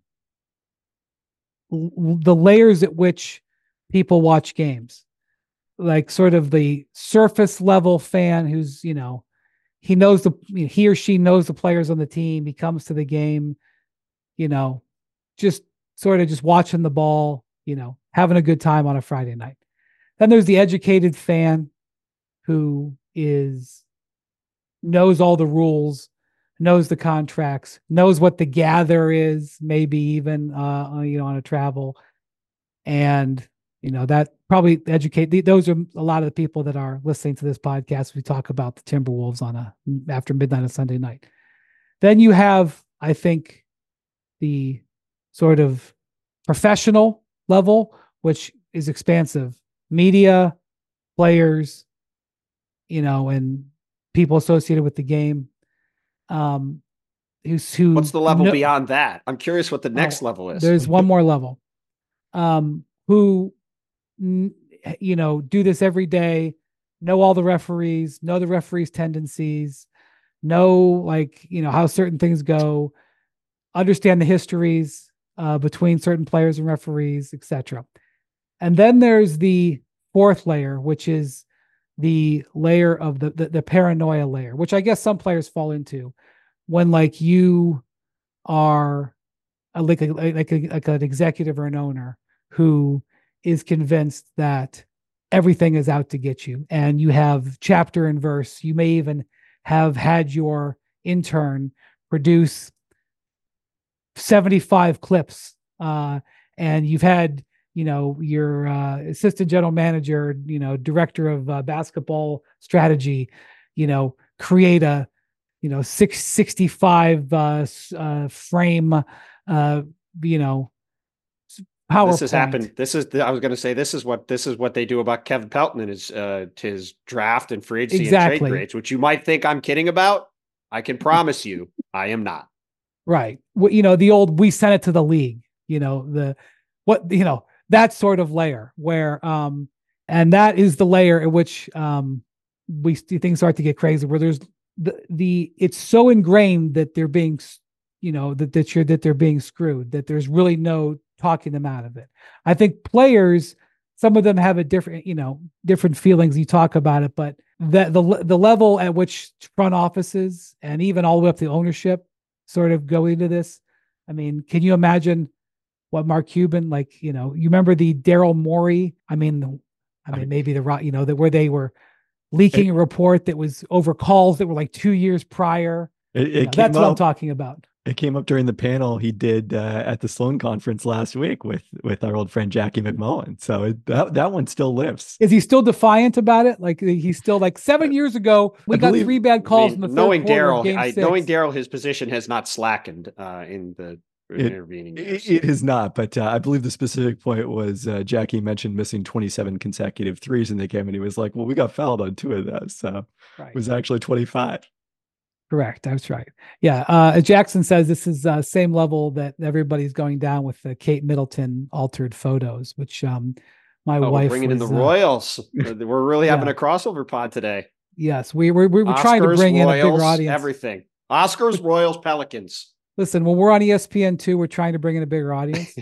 l- the layers at which people watch games, like sort of the surface level fan who's, you know, he knows the, he or she knows the players on the team. He comes to the game, you know, just sort of just watching the ball, you know, having a good time on a Friday night. Then there's the educated fan who is knows all the rules, knows the contracts, knows what the gather is, maybe even uh, you know, on a travel. And you know, that probably educate those are a lot of the people that are listening to this podcast. We talk about the Timberwolves on a after midnight on Sunday night. Then you have, I think, the sort of professional level, which is expansive. Media, players, you know, and people associated with the game. Um, who's who? What's the level kno- beyond that? I'm curious what the next Oh, level is. There's one more level. Um, who, n- you know, do this every day, know all the referees, know the referees' tendencies, know like you know how certain things go, understand the histories uh, between certain players and referees, et cetera. And then there's the fourth layer, which is the layer of the, the the paranoia layer, which I guess some players fall into when like you are a, like a, like a, like an executive or an owner who is convinced that everything is out to get you, and you have chapter and verse. You may even have had your intern produce seventy-five clips, uh, and you've had you know, your uh, assistant general manager, you know, director of uh, basketball strategy, you know, create a, you know, six sixty-five uh, uh, frame, uh, you know, PowerPoint. This has happened. This is, the, I was going to say, this is what, this is what they do about Kevin Pelton and his, uh, his draft and free agency Exactly. and trade grades, which you might think I'm kidding about. I can promise you, I am not. Right. Well, you know, the old, we sent it to the league, you know, the, what, you know, that sort of layer where, um, and that is the layer in which, um, we things start to get crazy where there's the, the, it's so ingrained that they're being, you know, that, that you're, that they're being screwed, that there's really no talking them out of it. I think players, some of them have a different, you know, different feelings. You talk about it, but the, the, the level at which front offices and even all the way up to ownership sort of go into this. I mean, can you imagine what Mark Cuban, like, you know, you remember the Daryl Morey? I mean, I mean, maybe the, you know, that where they were leaking a report that was over calls that were like two years prior. It, it You know, came that's what I'm up- talking about. It came up during the panel he did uh, at the Sloan conference last week with with our old friend Jackie McMullen. So it, that that one still lives. Is he still defiant about it? Like he's still like seven years ago, we I got believe- three bad calls I in mean, the third knowing quarter of Daryl, game I, six. knowing Daryl, his position has not slackened uh, in the It- intervening years. It, it is not, but uh, I believe the specific point was uh, Jackie mentioned missing twenty-seven consecutive threes in the game, and he was like, "Well, we got fouled on two of those, so Right. it was actually twenty-five." Correct. That's right. Yeah. Uh, as Jackson says, this is uh, same level that everybody's going down with the Kate Middleton altered photos, which um, my Oh, we're wife bringing in the was, uh, Royals. We're really having yeah. a crossover pod today. Yes, we we're, we're Oscars, trying to bring Royals, in a bigger audience. Everything. Oscars, Royals, Pelicans. Listen, when we're on E S P N two, we're trying to bring in a bigger audience.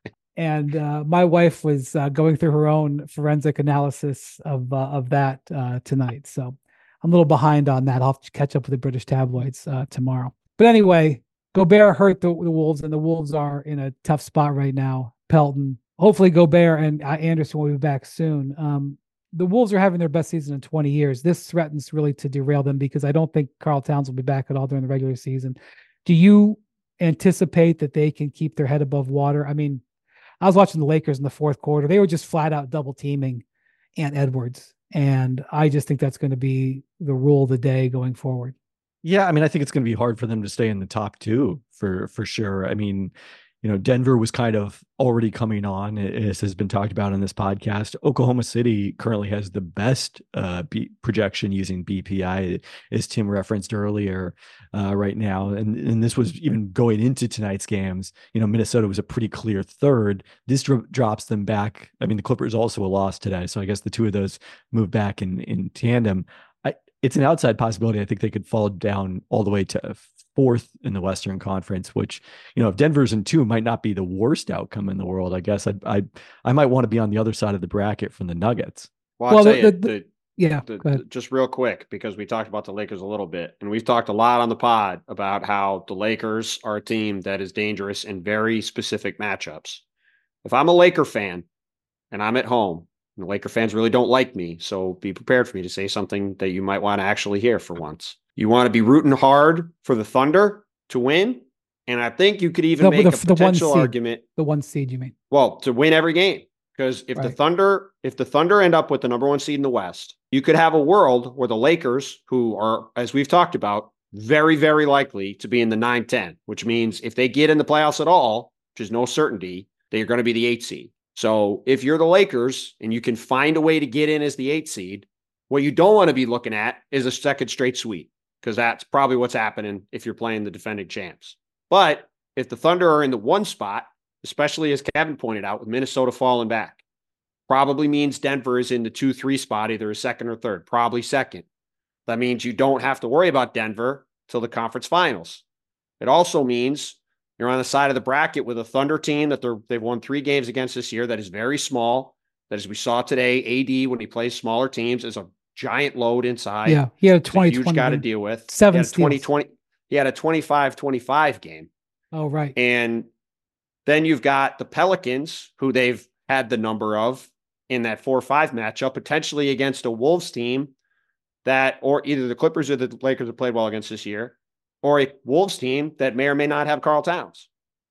And uh, my wife was uh, going through her own forensic analysis of uh, of that uh, tonight. So I'm a little behind on that. I'll have to catch up with the British tabloids uh, tomorrow. But anyway, Gobert hurt the, the Wolves, and the Wolves are in a tough spot right now. Pelton, hopefully Gobert and uh, Anderson will be back soon. Um, the Wolves are having their best season in twenty years. This threatens really to derail them because I don't think Karl Towns will be back at all during the regular season. Do you anticipate that they can keep their head above water? I mean, I was watching the Lakers in the fourth quarter. They were just flat out double teaming Ant Edwards. And I just think that's going to be the rule of the day going forward. Yeah, I mean, I think it's going to be hard for them to stay in the top two for for sure. I mean, you know, Denver was kind of already coming on, as has been talked about in this podcast. Oklahoma City currently has the best uh, B- projection using B P I, as Tim referenced earlier uh, right now. And, and this was even going into tonight's games. You know, Minnesota was a pretty clear third. This dro- drops them back. I mean, the Clippers also a loss today. So I guess the two of those move back in, in tandem. I, it's an outside possibility. I think they could fall down all the way to fourth in the Western Conference, which, you know, if Denver's in two, might not be the worst outcome in the world. I guess I I I might want to be on the other side of the bracket from the Nuggets. Well, I'll well, tell the, you, the, the, yeah, the, the, just real quick, because we talked about the Lakers a little bit, and we've talked a lot on the pod about how the Lakers are a team that is dangerous in very specific matchups. If I'm a Laker fan and I'm at home, and the Laker fans really don't like me, so be prepared for me to say something that you might want to actually hear for once. You want to be rooting hard for the Thunder to win, and I think you could even the, make the, a potential the argument. The one seed, you mean? Well, to win every game. Because if right. the Thunder, if the Thunder end up with the number one seed in the West, you could have a world where the Lakers, who are, as we've talked about, very, very likely to be in the nine ten, which means if they get in the playoffs at all, which is no certainty, they're going to be the eight seed. So if you're the Lakers and you can find a way to get in as the eight seed, what you don't want to be looking at is a second straight sweep, because that's probably what's happening if you're playing the defending champs. But if the Thunder are in the one spot, especially as Kevin pointed out, with Minnesota falling back, probably means Denver is in the two three spot, either a second or third, probably second. That means you don't have to worry about Denver till the conference finals. It also means you're on the side of the bracket with a Thunder team that they're, they've won three games against this year that is very small, that, as we saw today, A D, when he plays smaller teams, is a giant load inside. Yeah, he had a twenty it's a huge guy to deal with. Seven he had a twenty steals. twenty. He had a twenty-five twenty-five game. Oh, right. And then you've got the Pelicans, who they've had the number of in that four five matchup, potentially against a Wolves team that, or either the Clippers or the Lakers have played well against this year, or a Wolves team that may or may not have Karl Towns.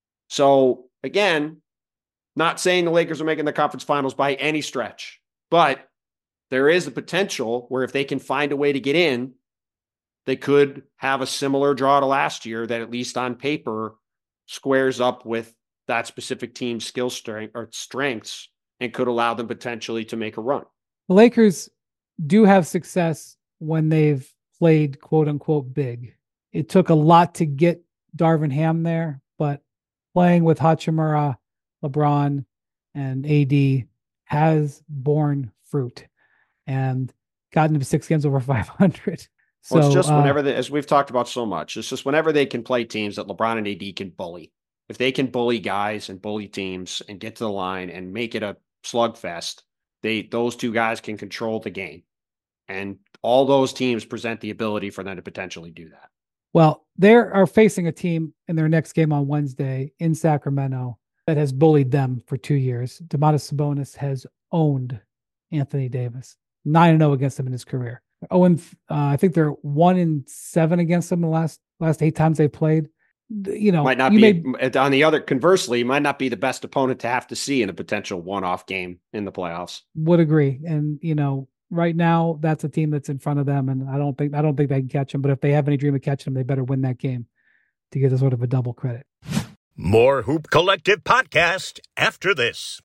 So again, not saying the Lakers are making the conference finals by any stretch, but there is the potential where if they can find a way to get in, they could have a similar draw to last year that, at least on paper, squares up with that specific team's skill strength or strengths and could allow them potentially to make a run. The Lakers do have success when they've played quote unquote big. It took a lot to get Darvin Ham there, but playing with Hachimura, LeBron, and A D has borne fruit and gotten to six games over five hundred. So well, it's just uh, whenever they, as we've talked about so much, it's just whenever they can play teams that LeBron and A D can bully. If they can bully guys and bully teams and get to the line and make it a slugfest, they those two guys can control the game. And all those teams present the ability for them to potentially do that. Well, they are facing a team in their next game on Wednesday in Sacramento that has bullied them for two years. Domantas Sabonis has owned Anthony Davis, nine and oh against him in his career. Oh, and uh, I think they're one in seven against them the last last eight times they played. You know, might not you be may, on the other. Conversely, might not be the best opponent to have to see in a potential one-off game in the playoffs. Would agree, and you know, right now that's a team that's in front of them, and I don't think I don't think they can catch them. But if they have any dream of catching them, they better win that game to get a sort of a double credit. More Hoop Collective podcast after this.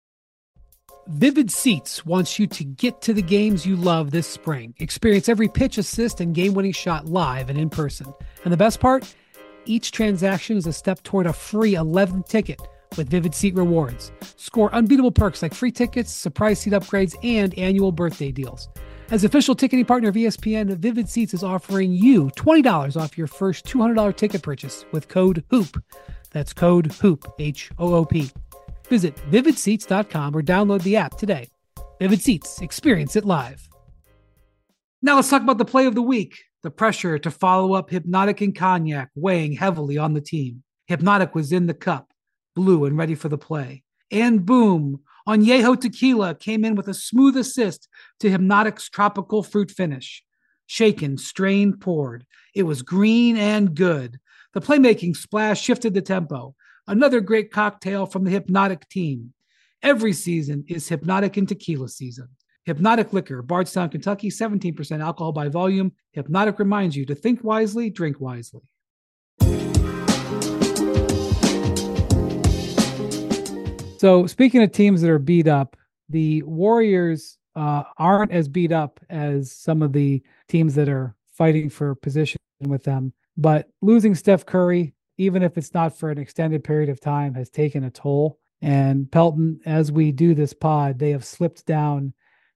Vivid Seats wants you to get to the games you love this spring. Experience every pitch, assist, and game-winning shot live and in person. And the best part? Each transaction is a step toward a free eleventh ticket with Vivid Seat Rewards. Score unbeatable perks like free tickets, surprise seat upgrades, and annual birthday deals. As official ticketing partner of E S P N, Vivid Seats is offering you twenty dollars off your first two hundred dollars ticket purchase with code HOOP. That's code HOOP, H O O P. Visit vivid seats dot com or download the app today. Vivid Seats, experience it live. Now let's talk about the play of the week. The pressure to follow up Hypnotic and Cognac weighing heavily on the team. Hypnotic was in the cup, blue and ready for the play. And boom, Añejo Tequila came in with a smooth assist to Hypnotic's tropical fruit finish. Shaken, strained, poured. It was green and good. The playmaking splash shifted the tempo. Another great cocktail from the Hypnotic team. Every season is Hypnotic and Tequila season. Hypnotic Liquor, Bardstown, Kentucky, seventeen percent alcohol by volume. Hypnotic reminds you to think wisely, drink wisely. So speaking of teams that are beat up, the Warriors uh, aren't as beat up as some of the teams that are fighting for position with them. But losing Steph Curry, even if it's not for an extended period of time, has taken a toll. And Pelton, as we do this pod, they have slipped down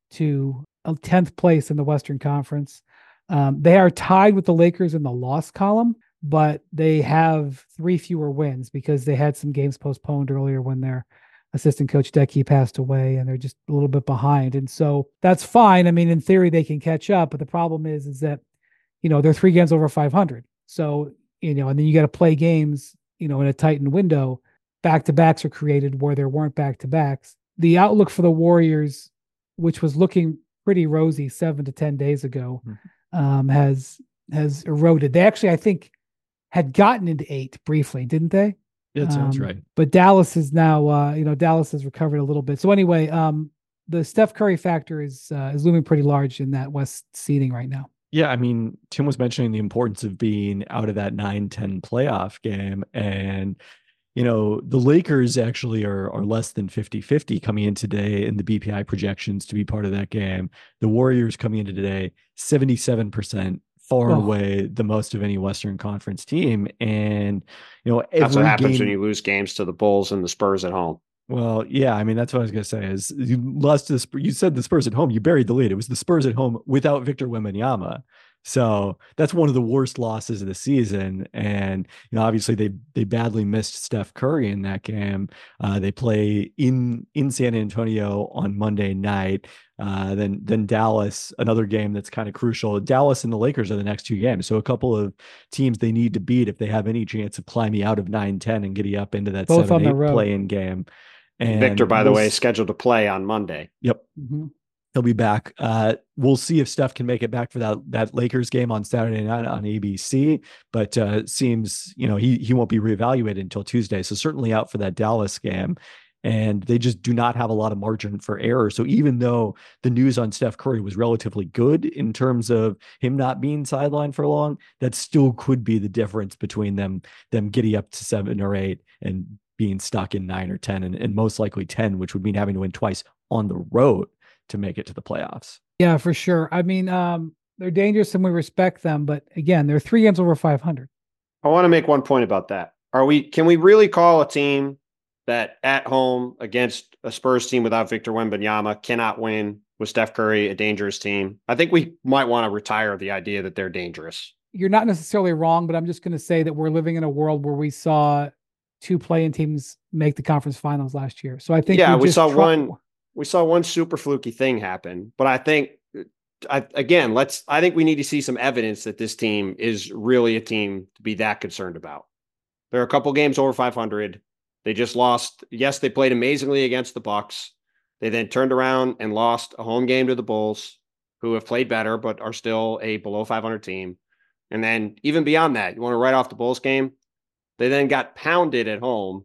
to a tenth place in the Western Conference. Um, they are tied with the Lakers in the loss column, but they have three fewer wins because they had some games postponed earlier when their assistant coach Decky passed away, and they're just a little bit behind. And so that's fine. I mean, in theory, they can catch up, but the problem is, is that, you know, they're three games over five hundred. So, you know, and then you got to play games, you know, in a tightened window. Back-to-backs are created where there weren't back-to-backs. The outlook for the Warriors, which was looking pretty rosy seven to ten days ago, mm-hmm. um, has has eroded. They actually, I think, had gotten into eight briefly, didn't they? Yeah, that sounds um, right. But Dallas is now, uh, you know, Dallas has recovered a little bit. So anyway, um, the Steph Curry factor is uh, is looming pretty large in that West seeding right now. Yeah, I mean, Tim was mentioning the importance of being out of that nine ten playoff game. And, you know, the Lakers actually are, are less than fifty-fifty coming in today in the B P I projections to be part of that game. The Warriors coming into today, seventy-seven percent, far and Oh. away the most of any Western Conference team. And, you know, every That's what happens game, when you lose games to the Bulls and the Spurs at home. well, yeah, I mean, that's what I was going to say is you lost to the Spurs. You said the Spurs at home, you buried the lead. It was the Spurs at home without Victor Wembanyama. So that's one of the worst losses of the season. And, you know, obviously they, they badly missed Steph Curry in that game. Uh, they play in, in San Antonio on Monday night. Uh, then, then Dallas, another game that's kind of crucial. Dallas and the Lakers are the next two games. So a couple of teams they need to beat if they have any chance of climbing out of nine ten and getting up into that Both on seven the eight road. play-in game. And Victor, by the we'll way, s- is scheduled to play on Monday. Yep. Mm-hmm. He'll be back. Uh, we'll see if Steph can make it back for that that Lakers game on Saturday night on A B C. But uh, it seems, you know, he he won't be reevaluated until Tuesday. So certainly out for that Dallas game. And they just do not have a lot of margin for error. So even though the news on Steph Curry was relatively good in terms of him not being sidelined for long, that still could be the difference between them them getting up to seven or eight and being stuck in nine or ten, and, and most likely ten, which would mean having to win twice on the road to make it to the playoffs. Yeah, for sure. I mean, um, they're dangerous and we respect them, but again, they're three games over five hundred. I want to make one point about that. Are we? Can we really call a team that at home against a Spurs team without Victor Wembanyama cannot win with Steph Curry a dangerous team? I think we might want to retire the idea that they're dangerous. You're not necessarily wrong, but I'm just going to say that we're living in a world where we saw two play-in teams make the conference finals last year. So I think Yeah, we, we just saw try- one. We saw one super fluky thing happen, but I think, I, again, let's. I think we need to see some evidence that this team is really a team to be that concerned about. There are a couple games over five hundred. They just lost. Yes, they played amazingly against the Bucks. They then turned around and lost a home game to the Bulls, who have played better but are still a below five hundred team. And then even beyond that, you want to write off the Bulls game. They then got pounded at home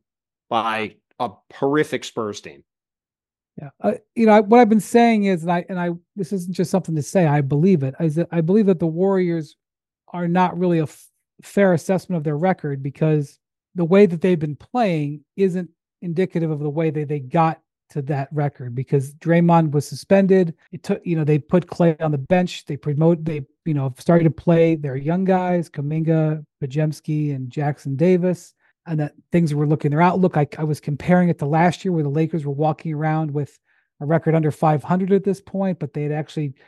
by a horrific Spurs team. Yeah. Uh, you know, I, what I've been saying is, and I, and I, this isn't just something to say, I believe it, is that I believe that the Warriors are not really a f- fair assessment of their record because the way that they've been playing isn't indicative of the way that they got to that record, because Draymond was suspended. It took, you know, they put Clay on the bench. They promote, they, you know, started to play their young guys, Kuminga, Pajemski, and Jackson Davis. And that things were looking their outlook. I, I was comparing it to last year where the Lakers were walking around with a record under five hundred at this point, but they had actually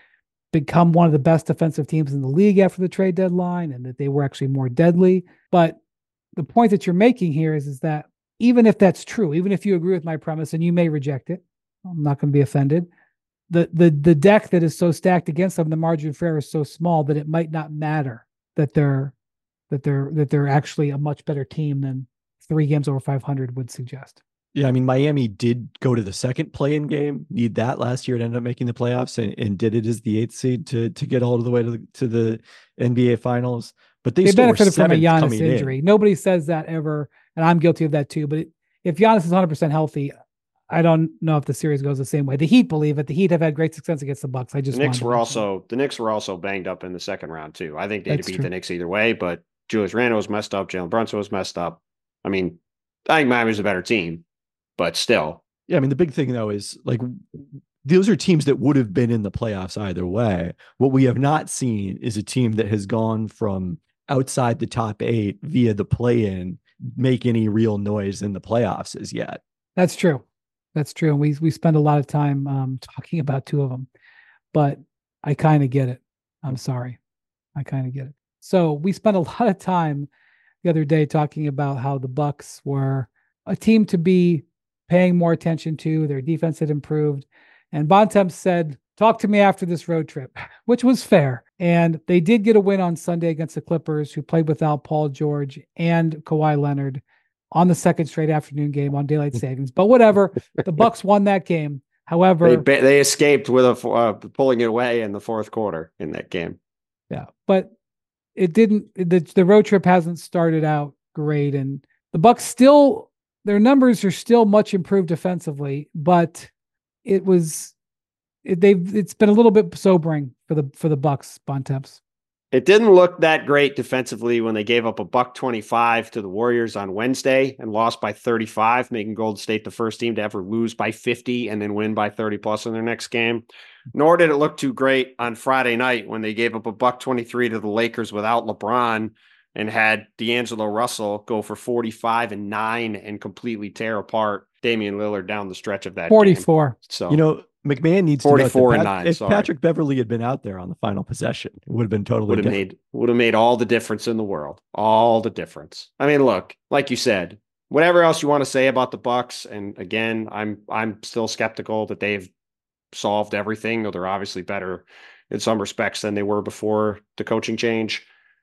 become one of the best defensive teams in the league after the trade deadline and that they were actually more deadly. But the point that you're making here is, is that even if that's true, even if you agree with my premise, and you may reject it, I'm not going to be offended. The, the, the deck that is so stacked against them, the margin for error is so small that it might not matter that they're, that they're, that they're actually a much better team than three games over five hundred would suggest. Yeah, I mean, Miami did go to the second play-in game, need that last year, and ended up making the playoffs, and, and did it as the eighth seed to to get all the way to the, to the N B A Finals. But they, they still benefited were from a seventh Giannis coming injury. in. Nobody says that ever, and I'm guilty of that too. But it, if Giannis is one hundred percent healthy, I don't know if the series goes the same way. The Heat believe it. The Heat have had great success against the Bucks. I just the Knicks wanted to were mention also the Knicks were also banged up in the second round too. I think they'd That's beat true. the Knicks either way, but Julius Randle was messed up. Jalen Brunson was messed up. I mean, I think Miami was a better team, but still. Yeah, I mean, the big thing though is like those are teams that would have been in the playoffs either way. What we have not seen is a team that has gone from outside the top eight via the play-in make any real noise in the playoffs as yet. That's true. That's true. And we we spend a lot of time um, talking about two of them, but I kind of get it. I'm sorry. I kind of get it. So we spent a lot of time the other day talking about how the Bucks were a team to be paying more attention to. Their defense had improved. And Bontemps said, talk to me after this road trip, which was fair. And they did get a win on Sunday against the Clippers, who played without Paul George and Kawhi Leonard on the second straight afternoon game on daylight savings. But whatever, the Bucks won that game. However, they they escaped with a uh, pulling it away in the fourth quarter in that game. Yeah, but it didn't. The the road trip hasn't started out great, and the Bucks still, their numbers are still much improved defensively, but it was it, they've it's been a little bit sobering for the for the Bucks, Bontemps. It didn't look that great defensively when they gave up a buck twenty-five to the Warriors on Wednesday and lost by thirty-five, making Golden State the first team to ever lose by fifty and then win by thirty plus in their next game. Nor did it look too great on Friday night when they gave up a buck twenty-three to the Lakers without LeBron and had D'Angelo Russell go for forty-five and nine and completely tear apart Damian Lillard down the stretch of that forty-four. game. So, you know, McMahon needs to forty-four note and that nine. If sorry. Patrick Beverly had been out there on the final possession, it would have been totally would have different. made would have made all the difference in the world. All the difference. I mean, look, like you said, whatever else you want to say about the Bucks, and again, I'm I'm still skeptical that they've solved everything, though they're obviously better in some respects than they were before the coaching change.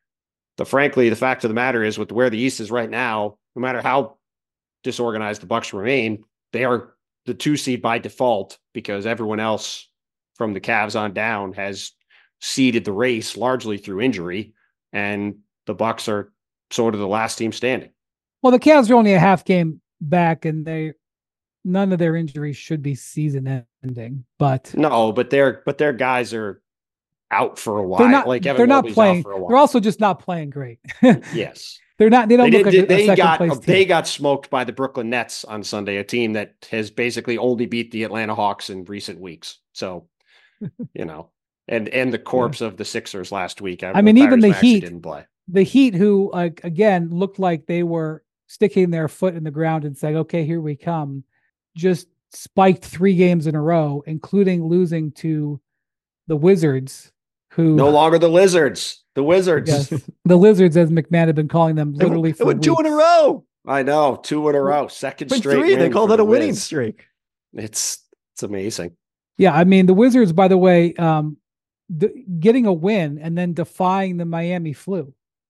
But frankly, the fact of the matter is, with where the East is right now, no matter how disorganized the Bucks remain, they are the two seed by default because everyone else from the Cavs on down has seeded the race largely through injury, and the Bucks are sort of the last team standing. Well, the Cavs are only a half game back, and they none of their injuries should be season ending. But no, but their but their guys are out for a while. They're not. Like Evan they're not Mobley's playing. out for a while. They're also just not playing great. Yes. They're not. They don't they look did, like a, they a second got place team. they got smoked by the Brooklyn Nets on Sunday, a team that has basically only beat the Atlanta Hawks in recent weeks. So, you know, and and the corpse yeah. of the Sixers last week. I mean, even the Heat didn't play. The Heat, who like again looked like they were sticking their foot in the ground and saying, "Okay, here we come," just spiked three games in a row, including losing to the Wizards. Who no longer the Lizards, the Wizards, yes, the Lizards, as McMahon had been calling them, literally it, for it went two in a row. I know, two in a row, second straight. Three, they call that a winning Wiz. streak. It's it's amazing. Yeah, I mean the Wizards, by the way, um, the, getting a win and then defying the Miami flu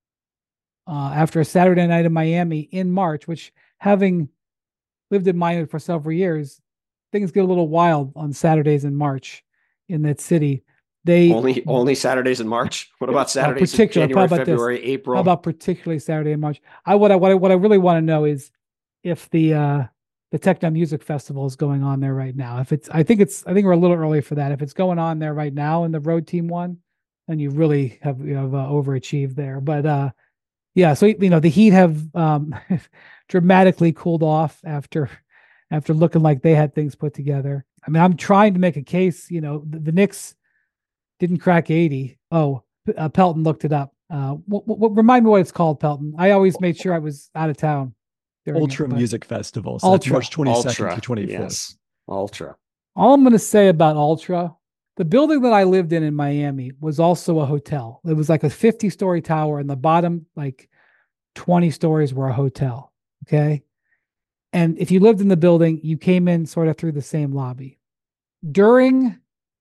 uh, after a Saturday night in Miami in March, which having lived in Miami for several years, things get a little wild on Saturdays in March in that city. They only only Saturdays in March. What about Saturdays uh, in January, about February, this? April? How about particularly Saturday in March? I what I what I, what I really want to know is if the uh, the Techno Music Festival is going on there right now. If it's, I think it's, I think we're a little early for that. If it's going on there right now and the road team won, then you really have you have uh, overachieved there. But uh, yeah, so you know the Heat have um, dramatically cooled off after after looking like they had things put together. I mean, I'm trying to make a case. You know, the, the Knicks didn't crack eighty. Oh, uh, Pelton looked it up. Uh, what, what, remind me what it's called, Pelton. I always made sure I was out of town. Ultra it, Music Festival. So Ultra. March twenty-second Ultra, to twenty-fourth. Yes. Ultra. All I'm going to say about Ultra The building that I lived in in Miami was also a hotel. It was like a fifty story tower, and the bottom, like twenty stories, were a hotel. Okay. And if you lived in the building, you came in sort of through the same lobby. During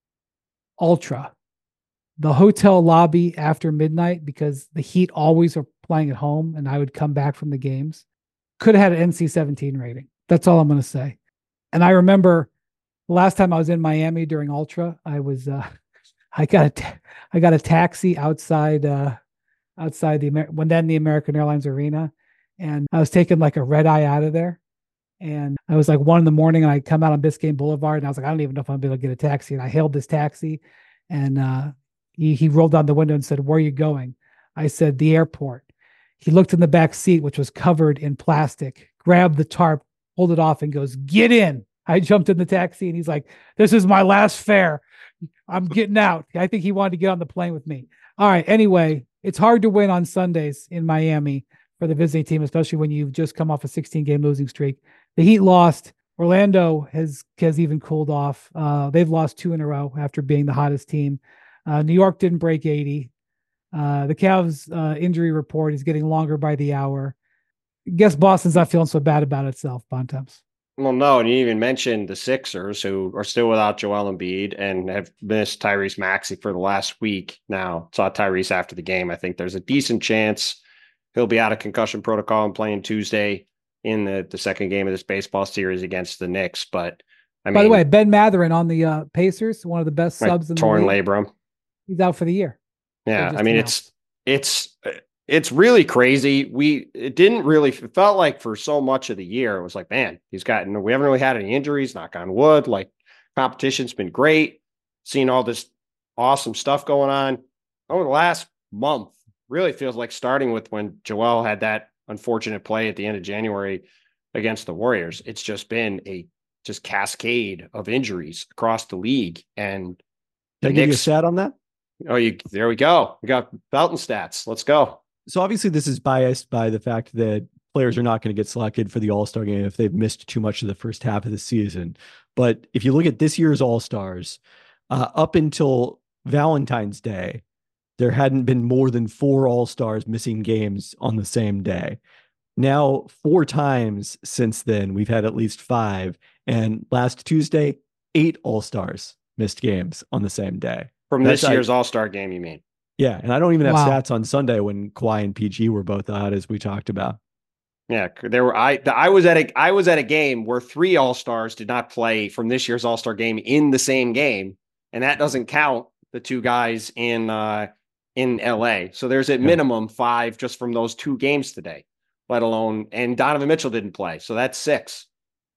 Ultra, the hotel lobby after midnight, because the Heat always are playing at home and I would come back from the games, could have had an N C seventeen rating. That's all I'm going to say. And I remember the last time I was in Miami during Ultra, I was, uh, I got a, ta- I got a taxi outside, uh, outside the, Amer- when then the American Airlines Arena. And I was taking like a red eye out of there. And I was like one in the morning and I come out on Biscayne Boulevard and I was like, I don't even know if I'm going to get a taxi. And I hailed this taxi and, uh, he, he rolled down the window and said, "Where are you going?" I said, "The airport." He looked in the back seat, which was covered in plastic, grabbed the tarp, pulled it off and goes, "Get in." I jumped in the taxi and he's like, "This is my last fare. I'm getting out." I think he wanted to get on the plane with me. All right. Anyway, it's hard to win on Sundays in Miami for the visiting team, especially when you've just come off a sixteen game losing streak. The Heat lost. Orlando has, has even cooled off. Uh, they've lost two in a row after being the hottest team. Uh, New York didn't break eighty. Uh, the Cavs uh, injury report is getting longer by the hour. Guess Boston's not feeling so bad about itself, Bontemps. Well, no, and you even mentioned the Sixers, who are still without Joel Embiid and have missed Tyrese Maxey for the last week now. Saw Tyrese after the game. I think there's a decent chance he'll be out of concussion protocol and playing Tuesday in the, the second game of this baseball series against the Knicks. But I mean, by the way, Ben Mathurin on the uh, Pacers, one of the best right, subs in torn the league. labrum. He's out for the year. Yeah, I mean, it's it's it's really crazy. We it didn't really it felt like for so much of the year, it was like, man, he's gotten we haven't really had any injuries, knock on wood. Like competition's been great. Seeing all this awesome stuff going on over the last month really feels like starting with when Joel had that unfortunate play at the end of January against the Warriors. It's just been a just cascade of injuries across the league. And Can I give you a stat on that? Oh, you there we go. We got Belton stats. Let's go. So obviously this is biased by the fact that players are not going to get selected for the All-Star game if they've missed too much of the first half of the season. But if you look at this year's All-Stars, uh, up until Valentine's Day, there hadn't been more than four All-Stars missing games on the same day. Now, four times since then, we've had at least five. And last Tuesday, eight All-Stars missed games on the same day. From That's, this year's I, All-Star game, you mean? Yeah, and I don't even have Wow. stats on Sunday when Kawhi and P G were both out, as we talked about. Yeah, there were. I I was at a I was at a game where three All-Stars did not play from this year's All-Star game in the same game, and that doesn't count the two guys in uh, in L A. So there's at Yeah. minimum five just from those two games today, let alone and Donovan Mitchell didn't play, so that's six.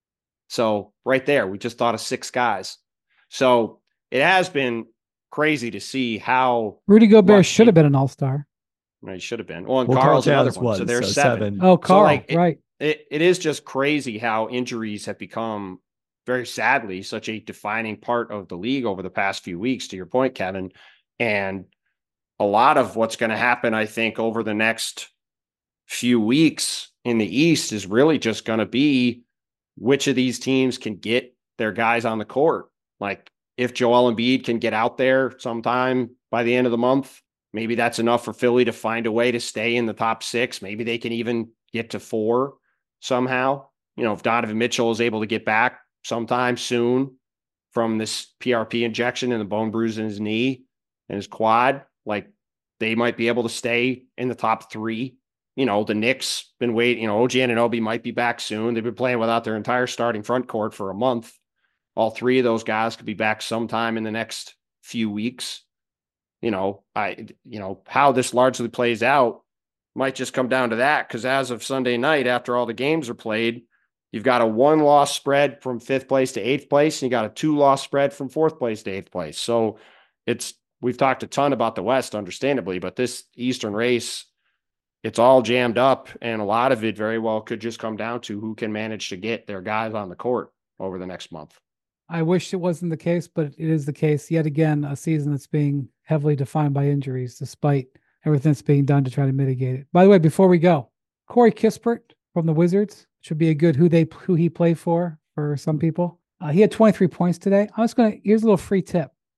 So right there, we just thought of six guys. So it has been crazy to see how Rudy Gobert much should have he- been an all-star. well, he should have been. Well, and Well, Carl's Carl another Towns one. was, So there's so seven. seven. Oh, Carl, like, it- right. It it is just crazy how injuries have become, very sadly, such a defining part of the league over the past few weeks, to your point, Kevin. And a lot of what's going to happen, I think, over the next few weeks in the East is really just going to be which of these teams can get their guys on the court. Like if Joel Embiid can get out there sometime by the end of the month, maybe that's enough for Philly to find a way to stay in the top six. Maybe they can even get to four somehow. You know, if Donovan Mitchell is able to get back sometime soon from this P R P injection and the bone bruise in his knee and his quad, like they might be able to stay in the top three. You know, the Knicks been waiting, you know, O G Anunoby might be back soon. They've been playing without their entire starting front court for a month. All three of those guys could be back sometime in the next few weeks. You know, I, you know, how this largely plays out might just come down to that. Cause as of Sunday night, after all the games are played, you've got a one loss spread from fifth place to eighth place. And you got a two loss spread from fourth place to eighth place. So it's, we've talked a ton about the West, understandably, but this Eastern race, it's all jammed up. And a lot of it very well could just come down to who can manage to get their guys on the court over the next month. I wish it wasn't the case, but it is the case yet again, a season that's being heavily defined by injuries, despite everything that's being done to try to mitigate it. By the way, before we go, Corey Kispert from the Wizards should be a good who they who he played for for some people. Uh, he had twenty-three points today. I'm just going to, here's a little free tip.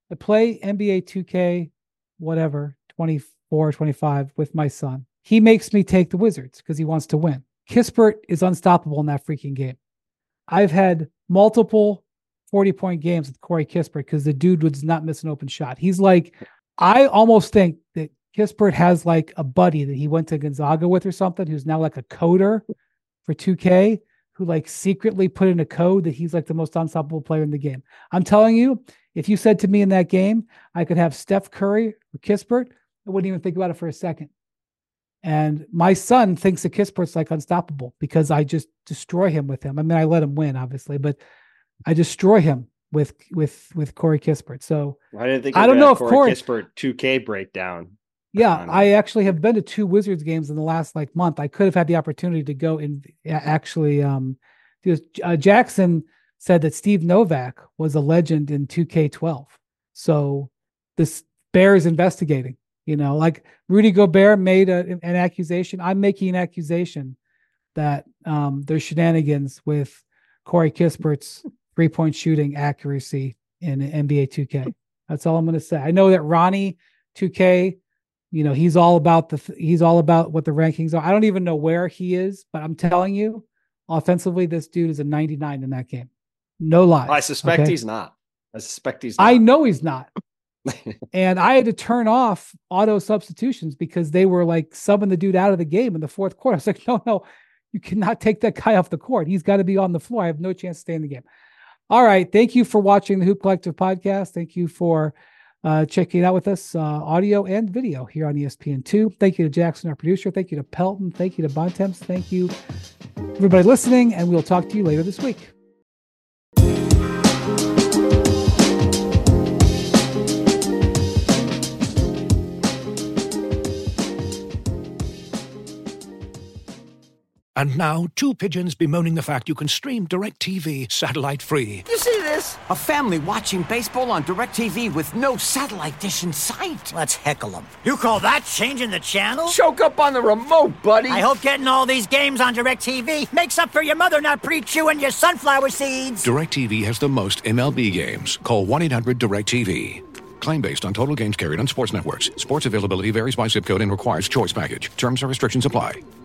I play N B A two K, whatever, twenty-four, twenty-five with my son. He makes me take the Wizards because he wants to win. Kispert is unstoppable in that freaking game. I've had multiple forty-point games with Corey Kispert because the dude does not miss an open shot. He's like, I almost think that Kispert has like a buddy that he went to Gonzaga with or something, who's now like a coder for two K, who like secretly put in a code that he's like the most unstoppable player in the game. I'm telling you, if you said to me in that game, I could have Steph Curry or Kispert, I wouldn't even think about it for a second. And my son thinks that Kispert's like unstoppable because I just destroy him with him. I mean, I let him win, obviously, but I destroy him with with with Corey Kispert. So I didn't think I don't know if Corey, Corey Kispert two K breakdown. Yeah, Um, I actually have been to two Wizards games in the last like month. I could have had the opportunity to go and actually um because uh, Jackson said that Steve Novak was a legend in two K twelve. So this bear is investigating, you know, like Rudy Gobert made a, an accusation. I'm making an accusation that um there's shenanigans with Corey Kispert's three-point shooting accuracy in N B A two K. That's all I'm going to say. I know that Ronnie two K, you know, he's all about the he's all about what the rankings are. I don't even know where he is, but I'm telling you, offensively, this dude is a ninety-nine in that game. No lie. I suspect okay? he's not. I suspect he's not. I know he's not. And I had to turn off auto substitutions because they were like subbing the dude out of the game in the fourth quarter. I was like, no, no, you cannot take that guy off the court. He's got to be on the floor. I have no chance to stay in the game. All right. Thank you for watching the Hoop Collective podcast. Thank you for uh, checking it out with us, uh, audio and video here on E S P N two. Thank you to Jackson, our producer. Thank you to Pelton. Thank you to Bontemps. Thank you, everybody listening, and we'll talk to you later this week. And now, two pigeons bemoaning the fact you can stream DirecTV satellite-free. You see this? A family watching baseball on DirecTV with no satellite dish in sight. Let's heckle them. You call that changing the channel? Choke up on the remote, buddy. I hope getting all these games on DirecTV makes up for your mother not pre-chewing your sunflower seeds. DirecTV has the most M L B games. Call one eight hundred direct T V. Claim based on total games carried on sports networks. Sports availability varies by zip code and requires choice package. Terms and restrictions apply.